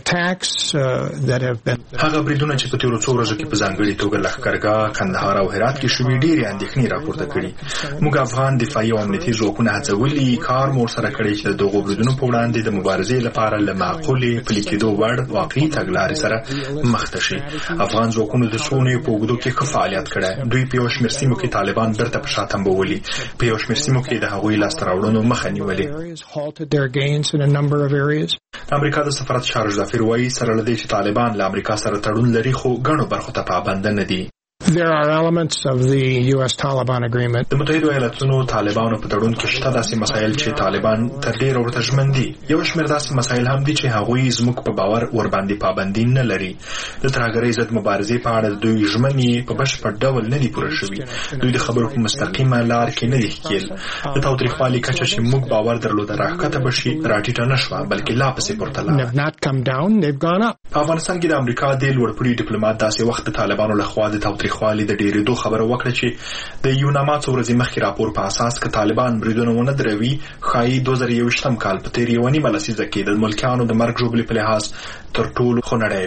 هغه بریدونه چې په تیرو څو ورځو کې په ځانګړې توګه لښکرګاه، کندهار او هرات کې شوي ډېرې اندېښنې راپورته کړي. موږ افغان دفاعي او امنیتي ځواکونه هڅولي کار مو سره کړی چې د دغو بریدونو په وړاندې د مبارزې لپاره له معقولې پلي کېدو وړ واقعي تګلارې سره مخ ته شي. افغان ځواکونو د څو اونیو په اوږدو کې ښه فعالیت کړی. دوی په یو شمېر سیمو کې طالبان بیرته په شا تمبولي. په یو شمېر سیمو کې د هغوی لاسته راوړنو مخه نیولې. امریکا د سفارت شارج دافیر وايي سره لدې چې طالبان له امریکا سره تړون لري خو ګڼو برخو ته پابند نه دي. There are elements of the US Taliban agreement. د متحده ایالاتونو طالبانو په تړون کې شته داسې مسایل چې طالبان تر ډېره ورته ژمن دي. یو شمېر داسې مسایل هم دي چې هغوی زموږ په باور ورباندې پابندي نه لري. د ترهګرۍ ضد مبارزې په اړه دوی ژمنې په بشپړ ډول نه دي پوره شوي. دوی د خبرو په مستقیمه لار کې نه دي ښکېل. د تاوتریخوالي کچه چې موږ باور درلوده راښکته به شي راټیټه نه شوه بلکې لا پسې پورته لاړه. په افغانستان کې د امریکا د لوړپوړي ډیپلوماټ داسې وخت د طالبانو لخوا د تاوتریخوالي د ډېرېدو خبره وکړه چې د یوناما څو ورځې مخکې راپور په اساس که طالبان بریدونه ونه دروي ښایي 2021 کال په تېر یوه نیمه لسیزه کې د ملکیانو د مرګ ژوبلې په لحاظ تر ټولو خونړی وي. د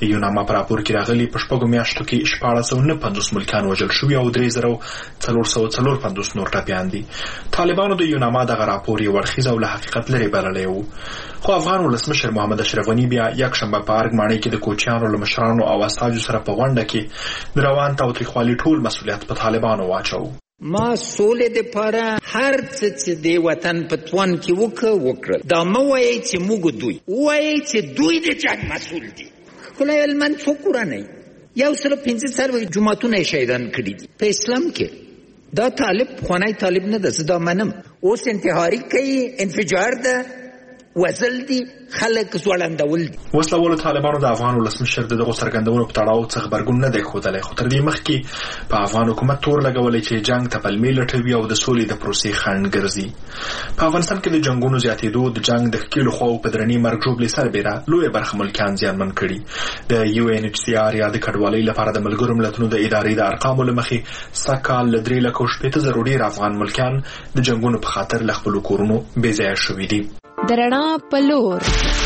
د یوناما په راپور کې راغلي په شپږو میاشتو کې 1450 ملکیان وژل شوي او 3454 نور ټپیان دي. طالبانو د یوناما دغه راپور یې ورخیز او له حقیقت لرې بللی و. خو افغان ولسمشر محمد اشرف غني بیا یکشنبه په ارګ ماڼۍ کې د کوچیانو له مشرانو او استازو سره په غونډه کې د روان تاوتریخوالي ټول مسؤلیت په طالبانو واچو. ما سولې د پاره هر څه د وطن په توان کې وکړل. دا مو وایي چې موږ وایي چې دوی د جنگ مسؤل دي. کله علمن فکر نه یو سره 15 جماعتونه شهیدان کړي دي په اسلام کې. دا طالب خوانای طالب نه ده، دا منم. اوس انتحاري کوي، انفجار ده، وزل دي، خلک زوړندول دي. وسلوالو طالبانو د افغان ولسمشر دغه څرګندونو په تړاو څخه خبرګون نه دی ښودلی، خو تر دې مخکې په افغان حکومت تور لګولی چې جنگ ته پلمې لټوي او د سولې د پروسې خنډ ګرځي. په افغانستان کې د جنګونو زیاتېدو د جنگ د ښکېلو خواو په درنې مرګ ژوبلې سربېره لویه برخه ملکیان زیانمن کړي. د UNHCR یا د کډوالۍ لپاره د ملګرو ملتونو د ادارې د ارقامو له مخې سږکال له 3,80,000 ډېر افغان ملکیان د جنګونو په خاطر له خپلو کورونو بېځایه شوي دي. د رڼا په لور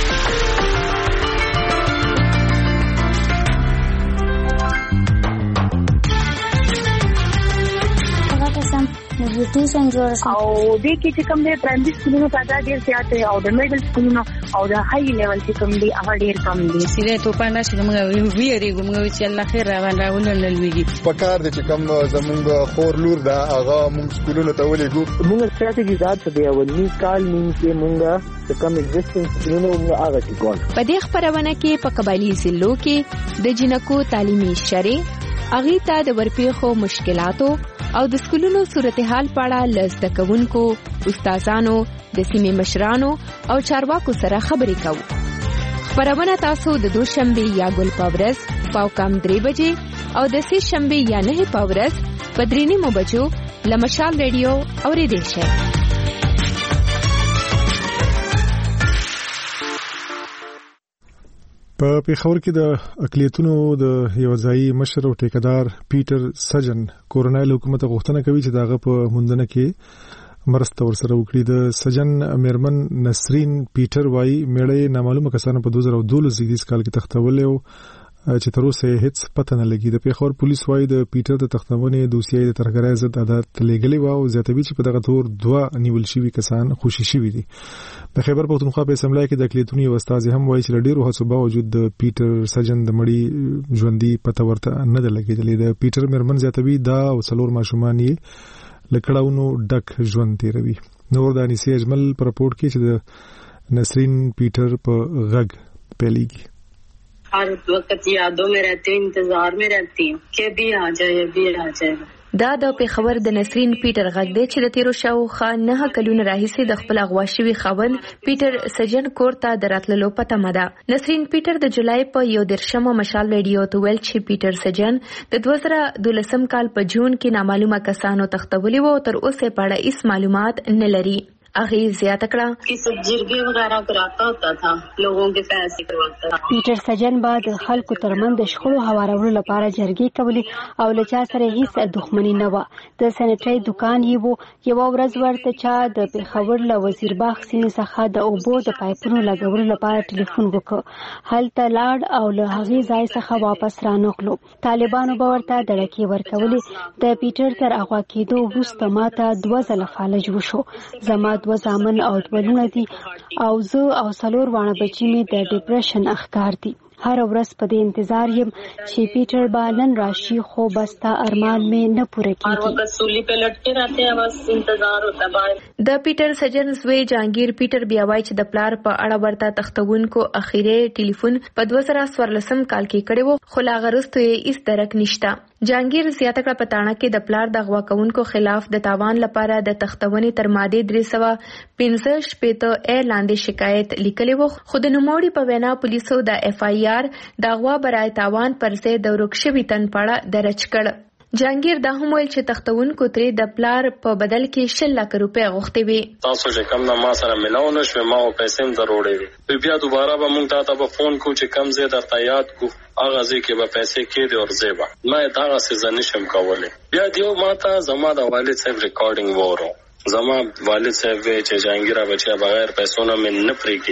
نیوټریشن جوړ شي او د کې چې کوم د پرایمري سکولونو تعداد ډیر زیات دی او د میډل سکولونو او د هاي لیول چې کوم دی هغه ډیر کم دی. سیده ته پاندې چې موږ ویریږو موږ چې الله خیر راغون لویږي په کار د چې کوم زمونږ خور لور دا هغه موږ سکولونو ته ولېګو. موږ ستراتیژي ذات دی اولنی کال نیم کې موږ د کوم ایگزیسټنس سکولونو هغه کې ګول. په دې خبرونه کې په قبایلی ضلعو کې د جنکو تعلیمي شری اغه ته د ورپېخو مشکلاتو او د سکولونو صورتحال په اړه لزده کوونکو، استادانو، د سیمې مشرانو او چارواکو سره خبرې کوو. خبرونه تاسو د دوشنبه یا ګل پاورز پاوکام 3 بجې او د سې شنبه یا 9 پاورز په 3:30 بجو لمشال ریډیو اورېدل شي. په پیښور کې د اقلیتونو د یو ځایي مشر او ټیکدار پیټر سجن کورونایل حکومت غوښتنه کوي چې داغه په موندنه کې مرسته ورسره وکړي. د سجن میرمن نسرین پیټر وايي میړه نامعلومه کسانو په 2012 کال کې تختولې او چې تر اوسه هیڅ پته نه لګي. د پیښور پولیس وايي د پیټر د تختونې دوسیې د ترګرای ضد عدالت لګلې و او زیاتوي چې په دغه تور 2 نیول شوي کسان خوشي شوي دي. د خیبر پختونخوا په اسمبلی کې د اقلیتونو یو استاد هم وايي چې ډېر هڅو باوجود د پیټر سجن د مړی ژوندۍ پته ورته نه ده لګېدلې. د پیټر میرمن زیاتوي دا او څلور ماشومان یې لکړاونو ډک ژوند تیروي. نور د انیسي اجمل پر رپورټ کې چې د نسرین پیټر په غږ پیلېږي. हर वक्त यादों में रहती हूँ, इंतजार में रहती हूँ कि अभी आ जाए अभी आ जाए. دا د پیښور د نسرین پیټر غږ دی چې د تیرو شاوخوا 9 کلونو راهیسې د خپل اغوا شوي خاوند پیټر سجن کور ته دراتللو پته مده. نسرین پیټر د جولای په 11 مشال ریډیو ته ویل چې پیټر سجن د 2012 کال په جون کې نامعلومه کسانو تختولي وو، تر اوسه په اړه هیڅ معلومات نه لري. اغه زیاته کړه कि सब जिरगे वगैरह कराता होता था, लोगों के पैसे करवाता था. پیټر سجن بعد خلکو ترمن د شخړو هوارولو لپاره جرګې کولې او له چا سره هیڅ دښمنی نه و. د سنټری دکان یې وو. یو ورځ ورته چا د پیښور له وزیر باغ سیمې څخه د اوبو د پایپونو لګولو لپاره ټلیفون وکړ. هلته لاړ او له هغې ځای څخه واپس رانغلو. طالبانو به ورته دړکې ورکولې. د پیټر تر اغوا کېدو وروسته ماته 2 ځله فالج وشو. زما 2 زامن او 2 لونه دي او زه او 4 وانه بچی مې د ډیپریشن اخکار دي. هر ورځ په دې انتظار یم چې پیټر بالن راشي، خو بستا ارمان مې نه پوره کیږي. د پیټر سجن زوی جانگیر پیټر بیا وایي چې د پلار په اړه ورته تختونکو اخیری ټلیفون په 2014 کال کې کړي وو، خو لا غرستو یې هیڅ درک نشته. جانگیر زیاته کړه پټانه کې د پلار د غوا کوونکو خلاف د تاوان لپاره د تختونې تر ماده 315 لاندې شکایت لیکلې وو، خو د نوموړي په وینا پولیسو د FIR د غوا برای تاوان پر ضد د ورکشوي تن پړه درج کړ. جانگیر دا هم ویل چې تختونکو ترې د پلار په بدل کې 6 لک روپۍ غوښتي وي. تاسو چې کم نه ما سره ملاو نشو، ما او پیسې هم ضروري وي. بیا دوباره به مونږ ته فون کو چې کم زه درته یاد کو هغه ځکه به پیسې کې دي او زیبا ما دا څه نشم کولای. بیا دیو ماته زما د والد صاحب ریکارډینګ وورو. زما والد صاحب چې جانگیر بچیا بغیر پیسو نه من نه پریږدي.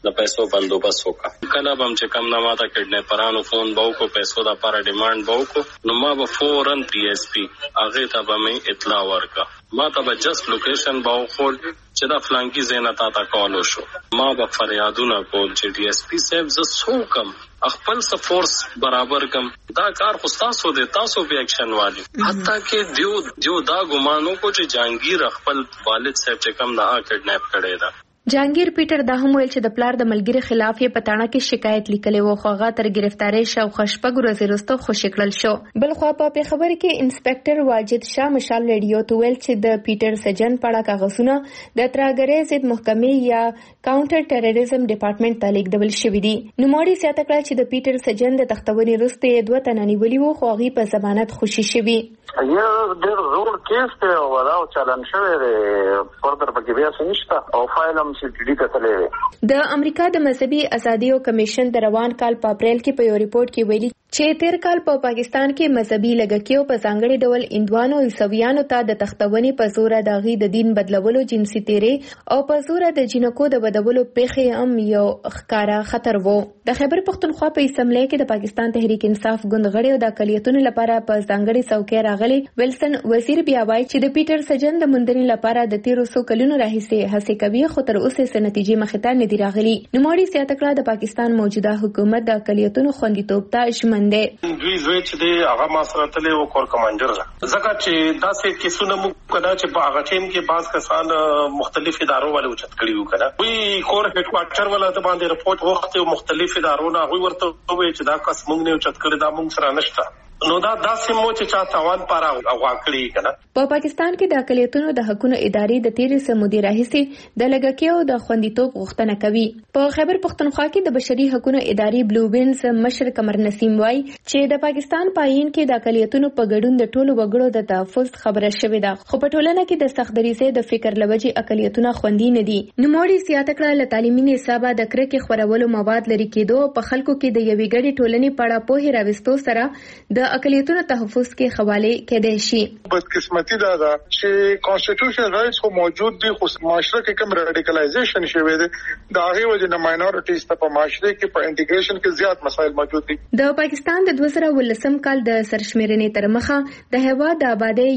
د پیسو بندوبست وکړه. کله به چې کم نه ماته کډنیپرانو فون به وکړو پیسو د لپاره ډیمانډ به وکړو نو ما به فورن PSP هغه ته به مې اطلاع ورکړه. ما ته به جست لوکیشن به وخول چې دا فلانکی زینا تا کالو شو. ما به فریادونه کول چې DSP صاحب ز سو کم خپل سفورس برابر کم دا کار خو تاسو د تاسو په اکشن والی حتی کې دیو دا ګمانو کو چې جهانگیر خپل والد صاحب چې کم نه کډنیپ کړي دا. جهانگیر پیټر دا هم ویل چې د پلار د ملګری خلاف یې پټاڼه کې شکایت لیکلی و خو هغه تر گرفتاری شو خشپګ ورځې وروسته خوشی کړل شو. بل خو په خبر کې انسپکټر واجد شاه مشال رادیو ته ویل چې د پیټر سجن پړه کاغذونه د ترهګرۍ ضد محکمې یا کاونټر ټیرریزم ډپارټمنټ ته لیږدول شوي دي. نوموړي زیاته کړه چې د پیټر سجن د تختونې وروسته 2 تنه نیولي وو خو هغوی په ضمانت خوشي شوي. یو ډېر زوړ کیس دی او دا چالان شوی دی فردر پکې بیا څه نشته او فایل هم CTD ته تللی دی. د امریکا د مذهبي ازادیو کمیشن د روان کال په اپریل کې په یو ریپورت کې ویلي چې تیر کال په پاکستان کې مذهبي لږکیو په ځانګړي ډول هندوانو عیسویانو ته د تختونې په زور د غي د دین بدلولو جنسي تیرې او په زور د جنکو د بدلولو پیښې هم یو ښکارا خطر وو. د خیبر پختونخوا په اسمبلی کې د پاکستان تحریک انصاف ګوند غړي او د اقلیتونو لپاره په ځانګړي څوکۍ راغلي ویلسن وزیر بیا وایي چې د پیټر سجن د موندنې لپاره د 1300 کلونو راهیسې هڅې کوي خو تر اوسه یې نتیجې مخې ته نه دي راغلي. نوموړي زیاته کړه د پاکستان موجوده حکومت د اقلیتونو خوندیتوب ته ژمن دی. دوی زوی چې دی هغه ما سره تللی و کور کمانډر ځکه چې داسې کیسونه موږ کړه چې په هغه ټیم کې بعض کسان مختلف ادارو والے اوچت کړي وو کنه وی کور هډ کوارټر ولا د باندې رپورټ وخت مختلف ادارو نه هغه ورته وی چې دا کس موږ نه اوچت کړي دا موږ سره نشته نو دا داسې مو چې چا تاوان پاره واکړي کنه. په پاکستان کې د اقلیتونو د حقوقو ادارې د 13 مودې راهیسې د لږکیو د خوندیتوب غوښتنه کوي. په خیبر پختونخوا کې د بشري حقوقو ادارې بلو وینز مشر قمر نسیم وایي چې د پاکستان پاین کې د اقلیتونو په ګډون د ټولو وګړو د تحفظ خبره شوې ده خو په ټولنه کې د سخت دریځه د فکر لوجې اقلیتونه خوندي نه دي. نوموړي زیاته کړه له تعلیمي نصابه د کرکې خورولو مواد لري کېدو په خلکو کې د یوې ګډې ټولنې په اړه پوهه راوستو سره د اقلیتونو تحفظ کې حواله کېدای شي. بدقسمتي دا چې کانسټیټیوشن رائټس خو موجود دي خو معاشره کې کوم رادیکالایزیشن شوی دی دا هغه وجه نه ماینورټیز ته په معاشره کې په انټیګریشن کې زیات مسایل موجود دي. د پاکستان د 2019 کال د سرشمیرنې تر مخه د هیواد د آبادی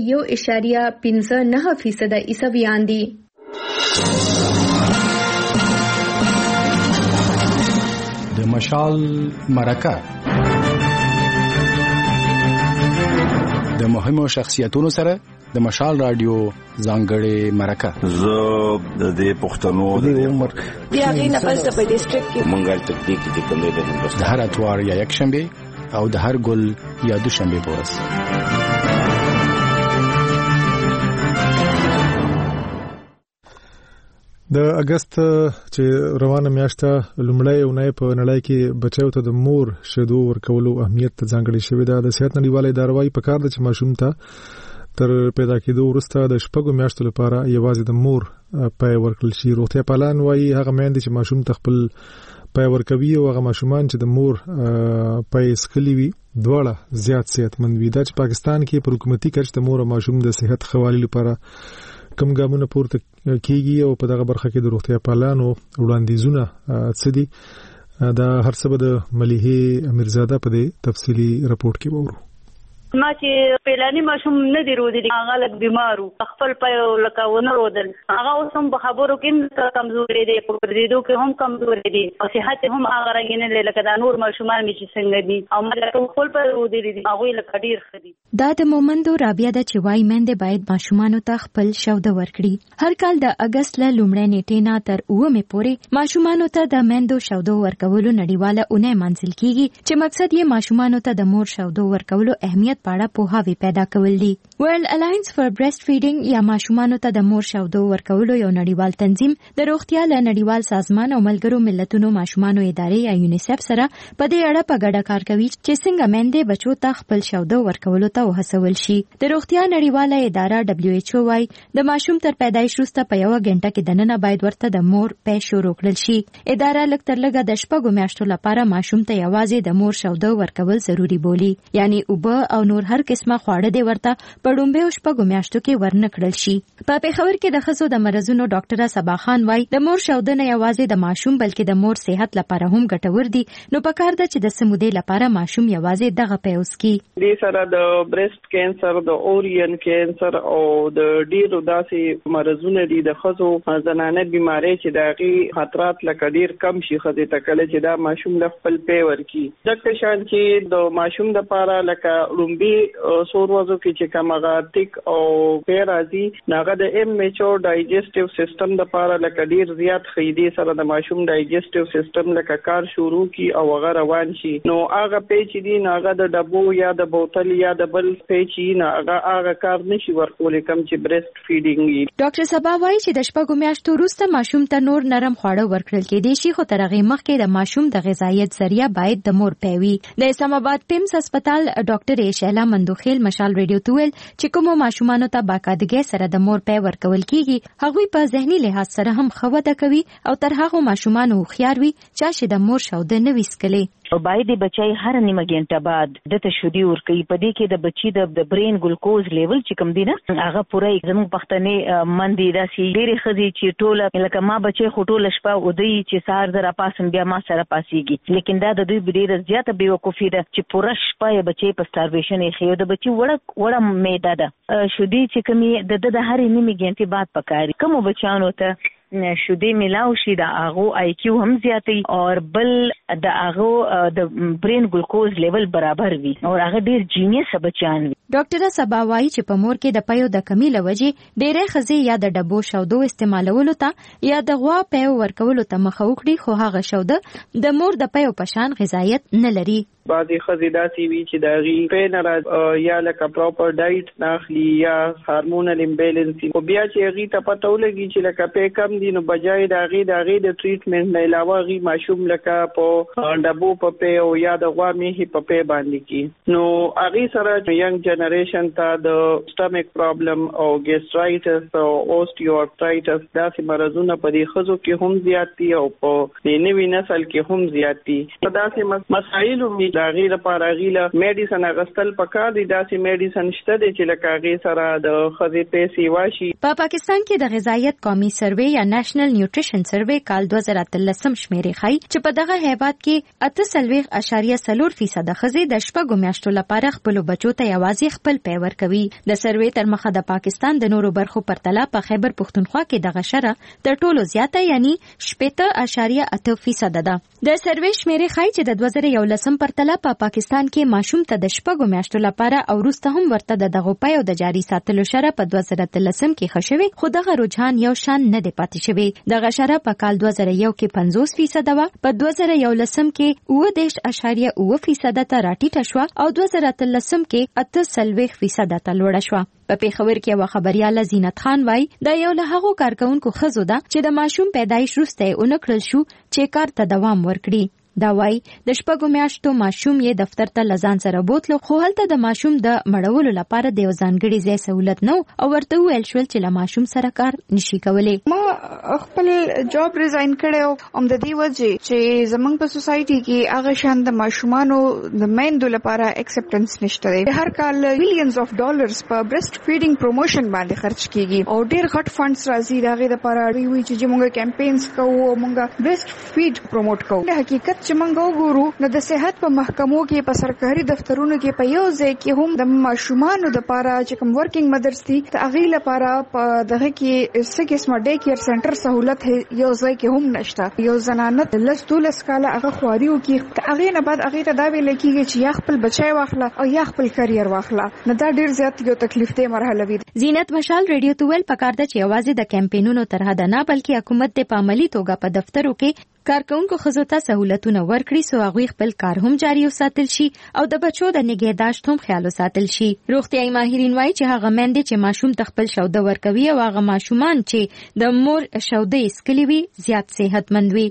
1.59% عیسویان دي. د مشال مرکه د مهمو شخصیتونو سره د مشال رادیو ځانګړې مرکه زه د دې پښتنو د عمر دی هغه نه پس په ډیسټریکټ کې منګل تکتیک چې کوم دی د هندوستان د هر اتوار یا یک شنبه او د هر ګل یا دوشنبه په ورځ. د اگست چې روانه میاشته لومړی اونۍ په نړۍ کې بچیو ته د مور شیدو ورکولو اهمیت ته ځانګړې شوې ده. د صحت نړیواله اداره وايي پکار ده چې ماشوم ته تر پیدا کېدو وروسته د شپږو میاشتو لپاره یوازې د مور پای ورکړل شي. روغتیا پالان وايي هغه میندې چې ماشوم ته خپل پای ورکوي او هغه ماشومان چې د مور پای سکلي وي دواړه زیات صحتمند وي. دا چې پاکستان کې پر حکومتي کچ د مور او ماشوم د صحت خوالي لپاره کوم ګامونه پورته کیږي او په دغه برخه کې د روغتیا پالانو وړاندیزونه څه دي دا هر څه به د ملیحه امیرزاده په دې تفصیلی رپورت کې وورو. ما چې پیلانی ماشوم نه دی رودلی هغه لږ بیمارو خپل پایو لکه ونه رودل هغه اوس هم په خبرو کې کمزوري دی په پردیدو کې هم کمزوري دی او صحت هم هغه راګینه لکه دا نور ماشومان می چې څنګه دي او مګر خپل په رودلی دي هغه لکه ډیر خدي. دا د مومندو رابعه د چوي مند باید ماشومان ته خپل شوده ورکړي. هر کال د اگست ل لومړۍ نیټې نه تر 9 پورې ماشومان ته د مندو شوده ورکولو نړیواله اونۍ منځل کیږي چې مقصد یې ماشومان ته د مور شوده ورکولو اهمیت پاړه پوهاوی پیدا کول دي. ورلد الاینس فار برېسټ فیډینګ یا ماشومان ته د مور شوده ورکولو یو نړیوال تنظیم د روغتیا له نړیوال سازمان او ملګرو ملتونو ماشومان ادارې یا یونیسف سره په دې اړه په ګډه کار کوي چې څنګه مندې بچو ته خپل شوده ورکولو ته وهڅول شي. د روغتیا نړیواله اداره WHO وايي د ماشوم تر پیدایش وروسته په یو غنټه کې دننه باید ورته د مور پې شروع کړل شي. اداره لږ تر لږه د شپږو میاشتو لپاره ماشوم ته یوازې د مور شوده ورکول ضروری بولي، یعنی اوبه او نور هر قسمه خواړه دی ورته په ډومبه او شپږو میاشتو کې ورنکړل شي. په پیښور کې د ښځو د مرزونو ډاکټره صبا خان وایي د مور شودنه یوازې د ماشوم بلکې د مور صحت لپاره هم ګټور دي، نو پکار ده چې د سمودې لپاره ماشوم یوازې دغه پیوس کی. د سره د برېست کینسر، د اورین کینسر او د ډیرو داسې مرزونه دي د ښځو زنانه بیماری چې دغه خطرات لکه ډیر کم شي خدای ته کله چې دا ماشوم له خپل پی ورکی. ځکه شان چې د ماشوم د لپاره لکه لومبي سور وځو کې چې کمغاتیک او پی راځي ناغه د ایم ایچ او ډایجسټیو سیستم د لپاره لکه ډیر زیات خېدي سره د ماشوم ډایجسټیو سیستم لکه کار شروع کی او هغه روان شي. نو هغه پیچ دي ناغه د ډبو یا د بوتل یا د بل پیچ نه هغه کار نشي ورکول کوم چې برېست فیډینګ. ډاکټر صبا وایي چې د شپږو میاشتو وروسته ماشوم ته نور نرم خواړه ورکړل کېدای شي، خو تر هغه مخکې د ماشوم د غذایت ذریعہ باید د مور پیوي. د اسلام آباد پیمز هسپتال ډاکټر شیلا مندوخیل مشال ریډیو تویل چې کوم ماشومانو ته باقاعدګۍ سره د مور پی ورکول کیږي هغوی په ذهني لحاظ سره هم خوده کوي او تر هغه ماشومانو خيار وي چې د مور شوده نه وسکلي. او باید د بچای هر نیمه غنټه بعد د تشودي ورکي په دې کې د بچي د برین ګلوکوز لیول چې کم دی نه هغه پوره زموږ پښتنې مندي داسې ډېری خزي چې ټوله لکه ما بچي خټول شپه او دوی چې سهار در پاسم بیا ما سره پاسيږي، لیکن دا د دوی ډېر زیاته بیوقوفي ده چې پوره شپه بچي په سټارویشن یې خيو د بچي وړه میده ده شودي چې کمی د هر نیمه غنټه بعد پکاري. کوم بچانو ته شودي ملاو شي د اغو آی کیو هم زیاتي او بل د اغو د برین ګلوکوز لیول برابر وي او هغه ډیر جینیس بچان وي. ډاکټر صبا وایي چې په مور کې د پيو د کمی لوجي ډېرې خزي یا د ډبو شودو استعمالولو ته یا د غوا پيو ورکولو ته مخه وکړي، خو هغه شوده د مور د پيو پشان غذایت نه لري. بعضی خزي داسې وي چې د غي پینر یا لکه پراپر ډایټ ناخلي یا هارمونل امبیلنس، او بیا چې غي ته پته ولګي چې لکه پې کم دي نو بجای د غي د ټریټمنټ نه علاوه غي ماشوم لکه په ډبو په پې او یا د غوا میخي په پې باندې کی نو هغه سره ینګ جنریشن ته د سټمیک پرابلم او ګیسټرایټس او اوسټیوارترایټس داسې مرزونه په دې خزو کې هم زیات دي او په نوي نسل کې هم زیات دي. داسې مسایل هم داغي لپاره غیله میډیسن اغستل پکار دي، داسې میډیسن شته دي چې لکه هغه سره د خزي پیسې واشي. په پاکستان کې د غذایت قومي سروې یا نېشنل نیوټریشن سروې کال 2013 شمیرې ښيي چې په دغه هیواد کې 8.4% خزي د شپږو میاشتو لپاره خپل بچو ته یوازې خپل پی ورکوي. د سروې تر مخه د پاکستان د نورو برخو پرتله په خیبر پښتونخوا کې دغه شره تر ټولو زیاته یعنی 8.8% ده. د سروې شمیرې ښيي چې د 2011 پرتله په پاکستان کې ماشوم ته د شپږو میاشتو لپاره او وروسته هم ورته د دغه پي او د جاري ساتلو شره په 2013 کې خښوي، خو دغه رجحان یو شان نه دی پاتې شوی. دغه شره په کال 2001 کې 50% و، په 2011 کې 10.9% ته راټیټه شو او 2013 کې 8.4% ته لوړه شو. په پیښور کې یو خبريال زینت خان وای دا یو له هغو کارکونکو خزو ده چې د ماشوم پیدایش وروسته اونکړل شو چې کار ته دوام ورکړي. دا وای د شپږو میاشتو ماشوم یې دفتر ته لزان سره بوتلو، خو هلته د ماشوم د مړولو لپاره د یو ځانګړي ځای سہولت نه او ورته ویل شول چې له ماشوم سره کار نشي کولای. ما خپل جاب ریزاین کړو د دې وجه چې زمونږ په سوسايټي کې هغه شان د ماشومانو د میندو لپاره اکسپټنس نشته دی. هر کال مليونز اف ډالرز په برېست فیډینګ پروموشن باندې خرج کیږي او ډېر غټ فندز راځي دغه لپاره وی چې موږ کمپاینز کوو، موږ برېست فیډ پروموټ کوو. د حقیقت چې موږ وګورو نو د صحت په محکمو کې په سرکاري دفترونو کې په یو ځای کې هم د ماشومانو لپاره چې کوم ورکینګ مدرس دي ته هغه لپاره په دغه کې څه قسمه ډے کیر سنټر سہولت یو ځای کې هم نشته. یو زنانه د 12 کاله هغه خواریو کې هغه نه بعد هغه ته دا ویل کېږي چې یا خپل بچای واخله او یا خپل کرییر واخله، نو دا ډیر زیات یو تکلیف دی مرحله وي. زینت مشال ریډیو تویل پکار ده چې یوازې د کمپاینونو تر حد نه بلکې حکومت د عملی توګه په دفترو کې کارکونکو خزو ته سہولتونه ورکړي سو هغوی خپل کار هم جاري وساتل شي او د بچو د نگهداشت هم خیال وساتل شي. روغتيایي ماهرین وایي چې هغه مېندې چې ماشوم ته خپل شوده ورکوي او هغه ماشومان چې د مور شوده اسکلي وي زیات صحتمند وي.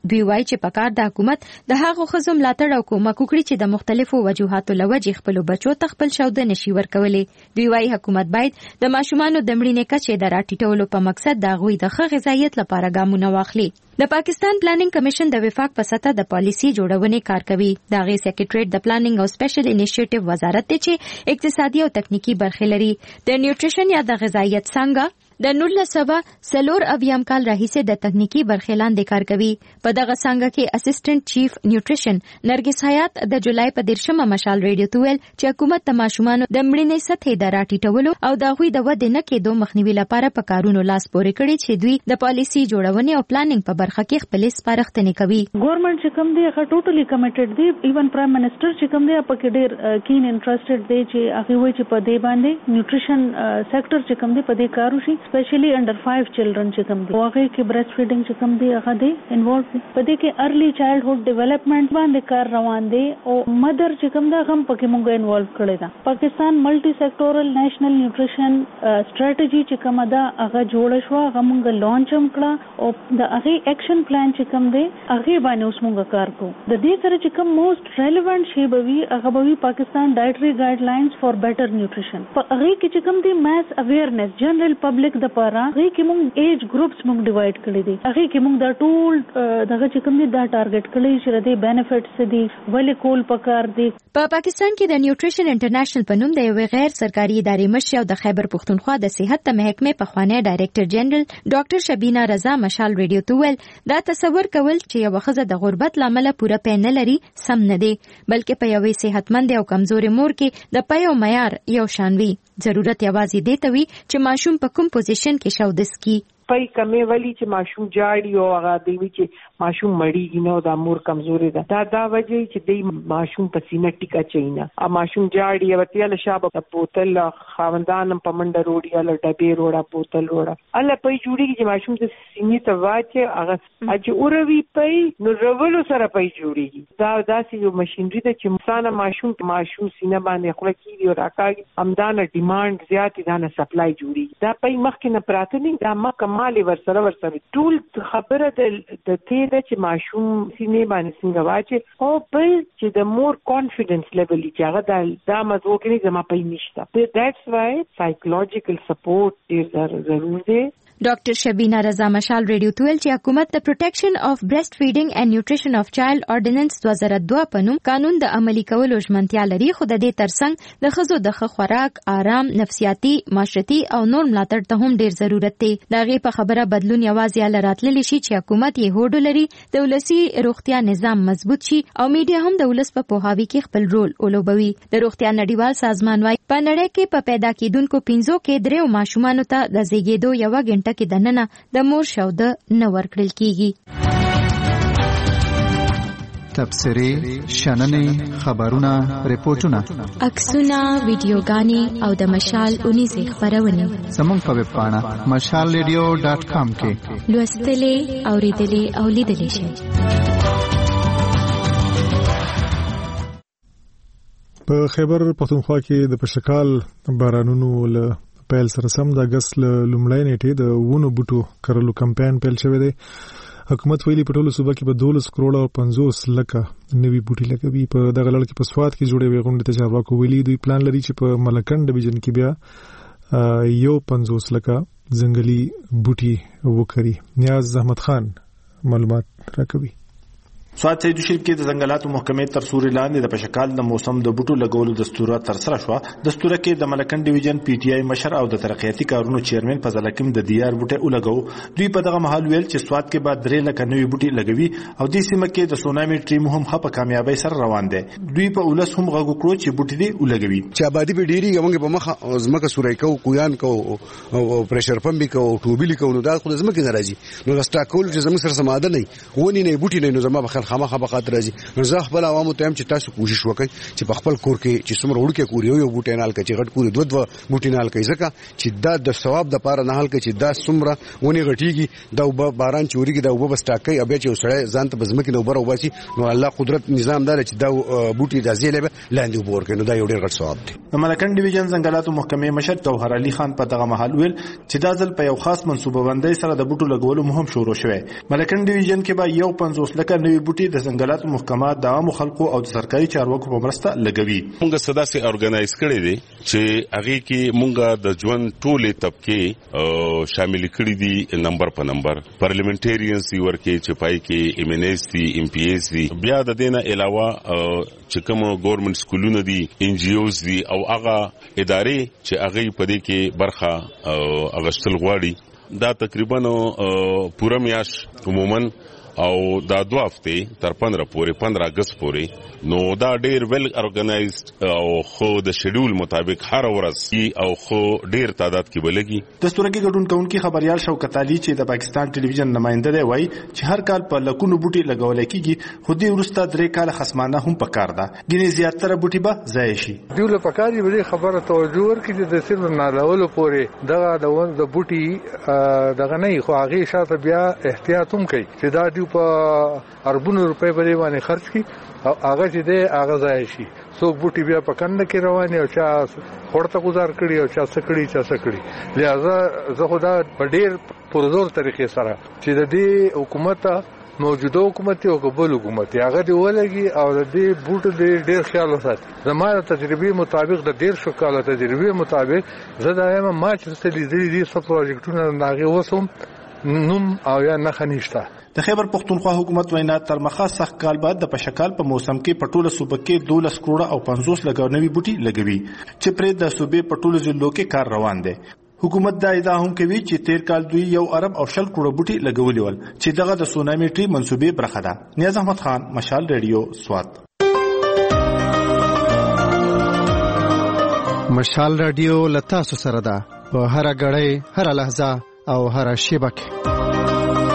دوی وایي چې پکار د حکومت د هغو ښځو ملاتړ او کومک وکړي چې د مختلفو وجوهاتو له وجې خپلو بچو ته خپل شوده نشي ورکولی. دوی وایي حکومت باید د ماشومانو د مړینې کچې د راټیټولو په مقصد د هغوی د ښه غذایت لپاره ګامونه واخلي. د پاکستان پلانینګ کمیشن د وفاق په سطح د پالیسي جوړونې کار کوي. د هغې سیکریټریټ د پلانینګ او سپیشل انیشیټیو وزارت دی چې اقتصادي او تکنیکی برخې لري. د نیوټریشن یا د غذایت څانګه د 1994 کال راهیسې د تکنیکی برخې لاندې کار کوي. په دغه څانګه کې اسسټنټ چیف نیوټریشن نرګس حیات د جولای په 13 مشال ریډیو ته ویل چې حکومت د ماشومانو د مړینې سطحې د راټیټولو او د هغوی د ودې نه کېدو مخنیوي لپاره په کارونو لاس پورې کړي چې دوی د پالیسي جوړونې او پلانینګ په برخه کې خپلې سپارښتنې کوي. ګورنمنت چې کوم دی هغه ټوټلی کمیټډ دی. ایون پرایم منسٹر چې کوم دی په کې ډېر کین انټرېسټډ دی چې هغه وایي چې په دې باندې نیوټریشن سېکټر چې کوم دی په دې کار وشي. اسپیشلی انډر 5 چلډرن چې کوم دی هغه کې بریسټ فیډینګ چې کوم دی هغه دی انوالو دی. په دې کې ارلی چایلډهوډ ډیولپمنٹ باندې کار روان دی او مدر چې کوم دا هم پکې مونږ انوالو کړی دا. پاکستان ملټي سېکټورل نېشنل نیوټریشن سټریټجی چې کوم دا هغه جوړ شو هغه مونږ لانچ هم کړه او د هغه اکشن پلان چې کوم دی هغه باندې اوس مونږ کار کوو. د دې سره چې کوم موست ریلیونٹ شی بوي هغه بوي پاکستان ډایټري ګایډلاینز فار بیٹر نیوټریشن. په هغه کې چې کوم دی ماس اویرنس جنرال پبلک د پاره هغه کې مونږ ایج ګروپس مونږ ډیوایډ کړی دي. هغه کې مونږ دا ټول دغه چې کوم دی دا ټارګټ کړی چې د بینیفټس دي ولې کول پکار دي. په پاکستان کې د نیوټریشن انټرنیشنل په نوم د یوې غیر سرکاري ادارې مشر او د خیبر پښتونخوا د صحت د محکمې پخوانی ډایریکټر جنرال ډاکټر شبینه رضا مشال ریډیو ته ویل دا تصور کول چې یو ښځه د غربت لامل پوره پې نه لري سم نه دی، بلکې په یوې صحتمند او کمزوري مور کې د پې او معیار یو شان وي. ضرورت یوازې دی ته وي چې ماشوم په کوم پوزیشن کې شودس کی. پای کمې ولی چې ماشوم جاړي او هغه دی چې ماشوم مړیږي نو د مور کمزوري ده دا وجه چې دی ماشوم په سینه ټیکا چینا ا ماشوم جاړي او تیل شابه په بوتل خاوندان په منډه روړي ال ډبې روړه بوتل روړه ال پای جوړيږي چې ماشوم د سینې ته واچي هغه اج اوروي پای نو رولو سره پای جوړيږي دا داسې یو ماشينري ده چې مثلا ماشوم سینه باندې خپل کیږي او راکاږي همدانه ډیماند زیات دي نه سپلای جوړيږي دا پای مخکې نه پراته نه دا مکه مالي ورسره ټول خبره د دې چې ماشوم سینې باندې څنګه واچي او بل چې د مور کانفیډنس لیول چې هغه دا مزو کې نه زما پې نشته. دیټس وای سایکولوژیکل سپورټ ډیر ضروري دی. ډاکټر شبینه رضا مشال ریډیو ته ویل چې حکومت د پروټیکشن اف برېسټ فیډینګ اینڈ نیوټریشن اف چایلډ اورډیننس 2002 په نوم قانون د عملي کولو ژمنتیا لري، خو د دې ترڅنګ د ښځو د ښه خوراک، آرام، نفسیاتي، معاشرتي او نور ملاتړ ته هم ډیر ضرورت دی. د هغې په خبره بدلون یوازې هله راتللی شي چې حکومت یې هوډ ولري، د ولسي روغتیا نظام مضبوط شي او میډیا هم د ولس په پوهاوي کې خپل رول ولوبوي. د روغتیا نړیوال سازمان وايي په نړۍ کې په پیدا کېدونکو 5 کې 3 ماشومانو ته د زیږېدو 1 غنټه کې دننه د مور شوده نه ورکړل کیږي. تبصرې، شننې، خبرونه، ریپورتونه، عکسونه، ویډیوګانې او د مشال اونیزې خبرونه زموږ په ویب پاڼه mashalradio.com کې لوستلې، اوریدلې او لیدلې شئ. په خیبر پښتونخوا کې د پشکال بارانونو له پیل سره سم د اگست لومړۍ نیټې د ونو بوټو کرلو کمپاین پیل شوی دی. حکومت ویلي په ټولو صوبه کې په 12 کروڑ او 50 لکه نوي بوټي لګوي. په دغه لړ کې په سواد کې جوړې غونډې ته چارواکو ویلي دوی پلان لري چې په ملکن ډیویژن کې بیا یو 50 لکه ځنګلي بوټي وکړي. نیاز احمد خان معلومات راکوي. سواد سید شریف کې د ځنګلاتو محکمې تر سوري لاندې د پشکال د موسم د بوټو لګولو دستور تر سره شو. دستور کې د ملکن ډیویژن پی ټی آی مشر او د ترقیاتي کارونو چیرمن فضل حکیم د دیار بوټي ولګو. دوی په دغه محل ویل چې سواد کې بعد 3 لکه نوي بوټي لګوي او د سیمه کې د سونامي ټیم هم په کامیابی سره روان دي. دوی په ولس هم غوږ کړو چې بوټي دی ولګوي. چې آبادی به ډیری موږ په مخه زمکه سورای کو کویان کو او پريشر پمپ کو ټوبلی کو نو دا خو زمکه ناراضي نو سټاکول چې زموږ سره سماده نه ونی نه بوټي نه نو زما په خل خامخا به خاطر راځي. نو زه خپل عوامو ته هم چې تاسو کوشش وکړئ چې په خپل کور کې چې څومره وړوکی کور یو بوټی نال کوي چې غټ کور دوه بوټي نال کوي ځکه چې دا د ثواب د پاره نه حل کوي چې دا څومره ونی غټيږي دا باران چوريږي دا وبس ټاکي ابیا چې وسړی ځان ته بزمکه نو بر وباسي نو الله قدرت نظام دار چې دا بوټي د ازیله لاندې وبور کوي نو دا یو ډېر غټ ثواب دی. د ملکن ډیویژن ځنګلاتو محکمې مشر جوهر علي خان په دغه محل ویل چې دا ځل په یو خاص منصوبه بندۍ سره د بوټو لګولو مهم شروع شوی. ملکن ډیویژن کې به یو 50 لکه نوي بوټي د ځنګلاتو محکمه د عامو خلکو او د سرکاري چارواکو په مرسته لګوي. موږ سداسي اورګنایز کړی دي چې هغه کې موږ د ژوند ټولې طبقه شامل کړي دي نمبر په نمبر. پارلیمنټریانز دی ورکه چې پای کې ایم ان ایس دی ام پی ایس دی بیا د دینه علاوه چې کوم ګورنمنت سکولونه دي ان جی اوز دي او هغه ادارې چې هغه په دې کې برخه اغشتل غواړي دا تقریبا پوره میاش عموما او دا 2 هفته تر 15 اگست پورې نو دا ډیر ویل ارګنایزد او خو د شیډول مطابق هر ورځ او خو ډیر تعداد کې بلګي. د ستورګي ګډون کونکي خبريال شوکت علي چې د پاکستان ټلویزیون نماینده دی وایي چې هر کال په لکونو بوټي لګول کېږي خو دې ورسته 3 کال خصمانه هم پکار ده ګینه زیاتره بوټي به ضایع شي. دیول پکاري به خبره توجه ورکړي د سر نالولو پورې دغه د بوټي دغه نه خو هغه شاته بیا احتیاط هم کوي چې دا په اربونو روپے باندې خرج کی او هغه چې دی هغه ځای شي. څوک بوټي بیا په کنده کې رواني او چا خورته گزار کړي او چا سکړي لہذا زه خدا په ډیر پرزور طریقې سره چې د دې حکومت موجوده حکومت او قبول حکومت هغه دی ولګي او د دې بوټو د ډیر خیال وساتي. زموږ تجربه مطابق د ډیر شو کال تجربه مطابق زه دایم ما چې لیدلې دي سب پروجیکټونه ناغه وسوم نوم او یا نه خنيشته. د خیبر پختونخوا حکومت وینا تر مخه سخت کال بعد د پشکال په موسم کې پټوله صوبه کې 12 کروڑ او 50 لګونوي بوټي لګوي چې پرې د صوبې پټوله ضلعو کې کار روان دی. حکومت دا ادعا هم کوي چې تیر کال دوی 1 ارب او 1 کروڑ بوټي لګولي ول چې دغه د سونامي ټری منسوبې برخه ده. نیاز احمد خان مشال ریډیو سوات. مشال ریډیو لتا سره ده په هر غړې هر لحظه او هر شیبه کې.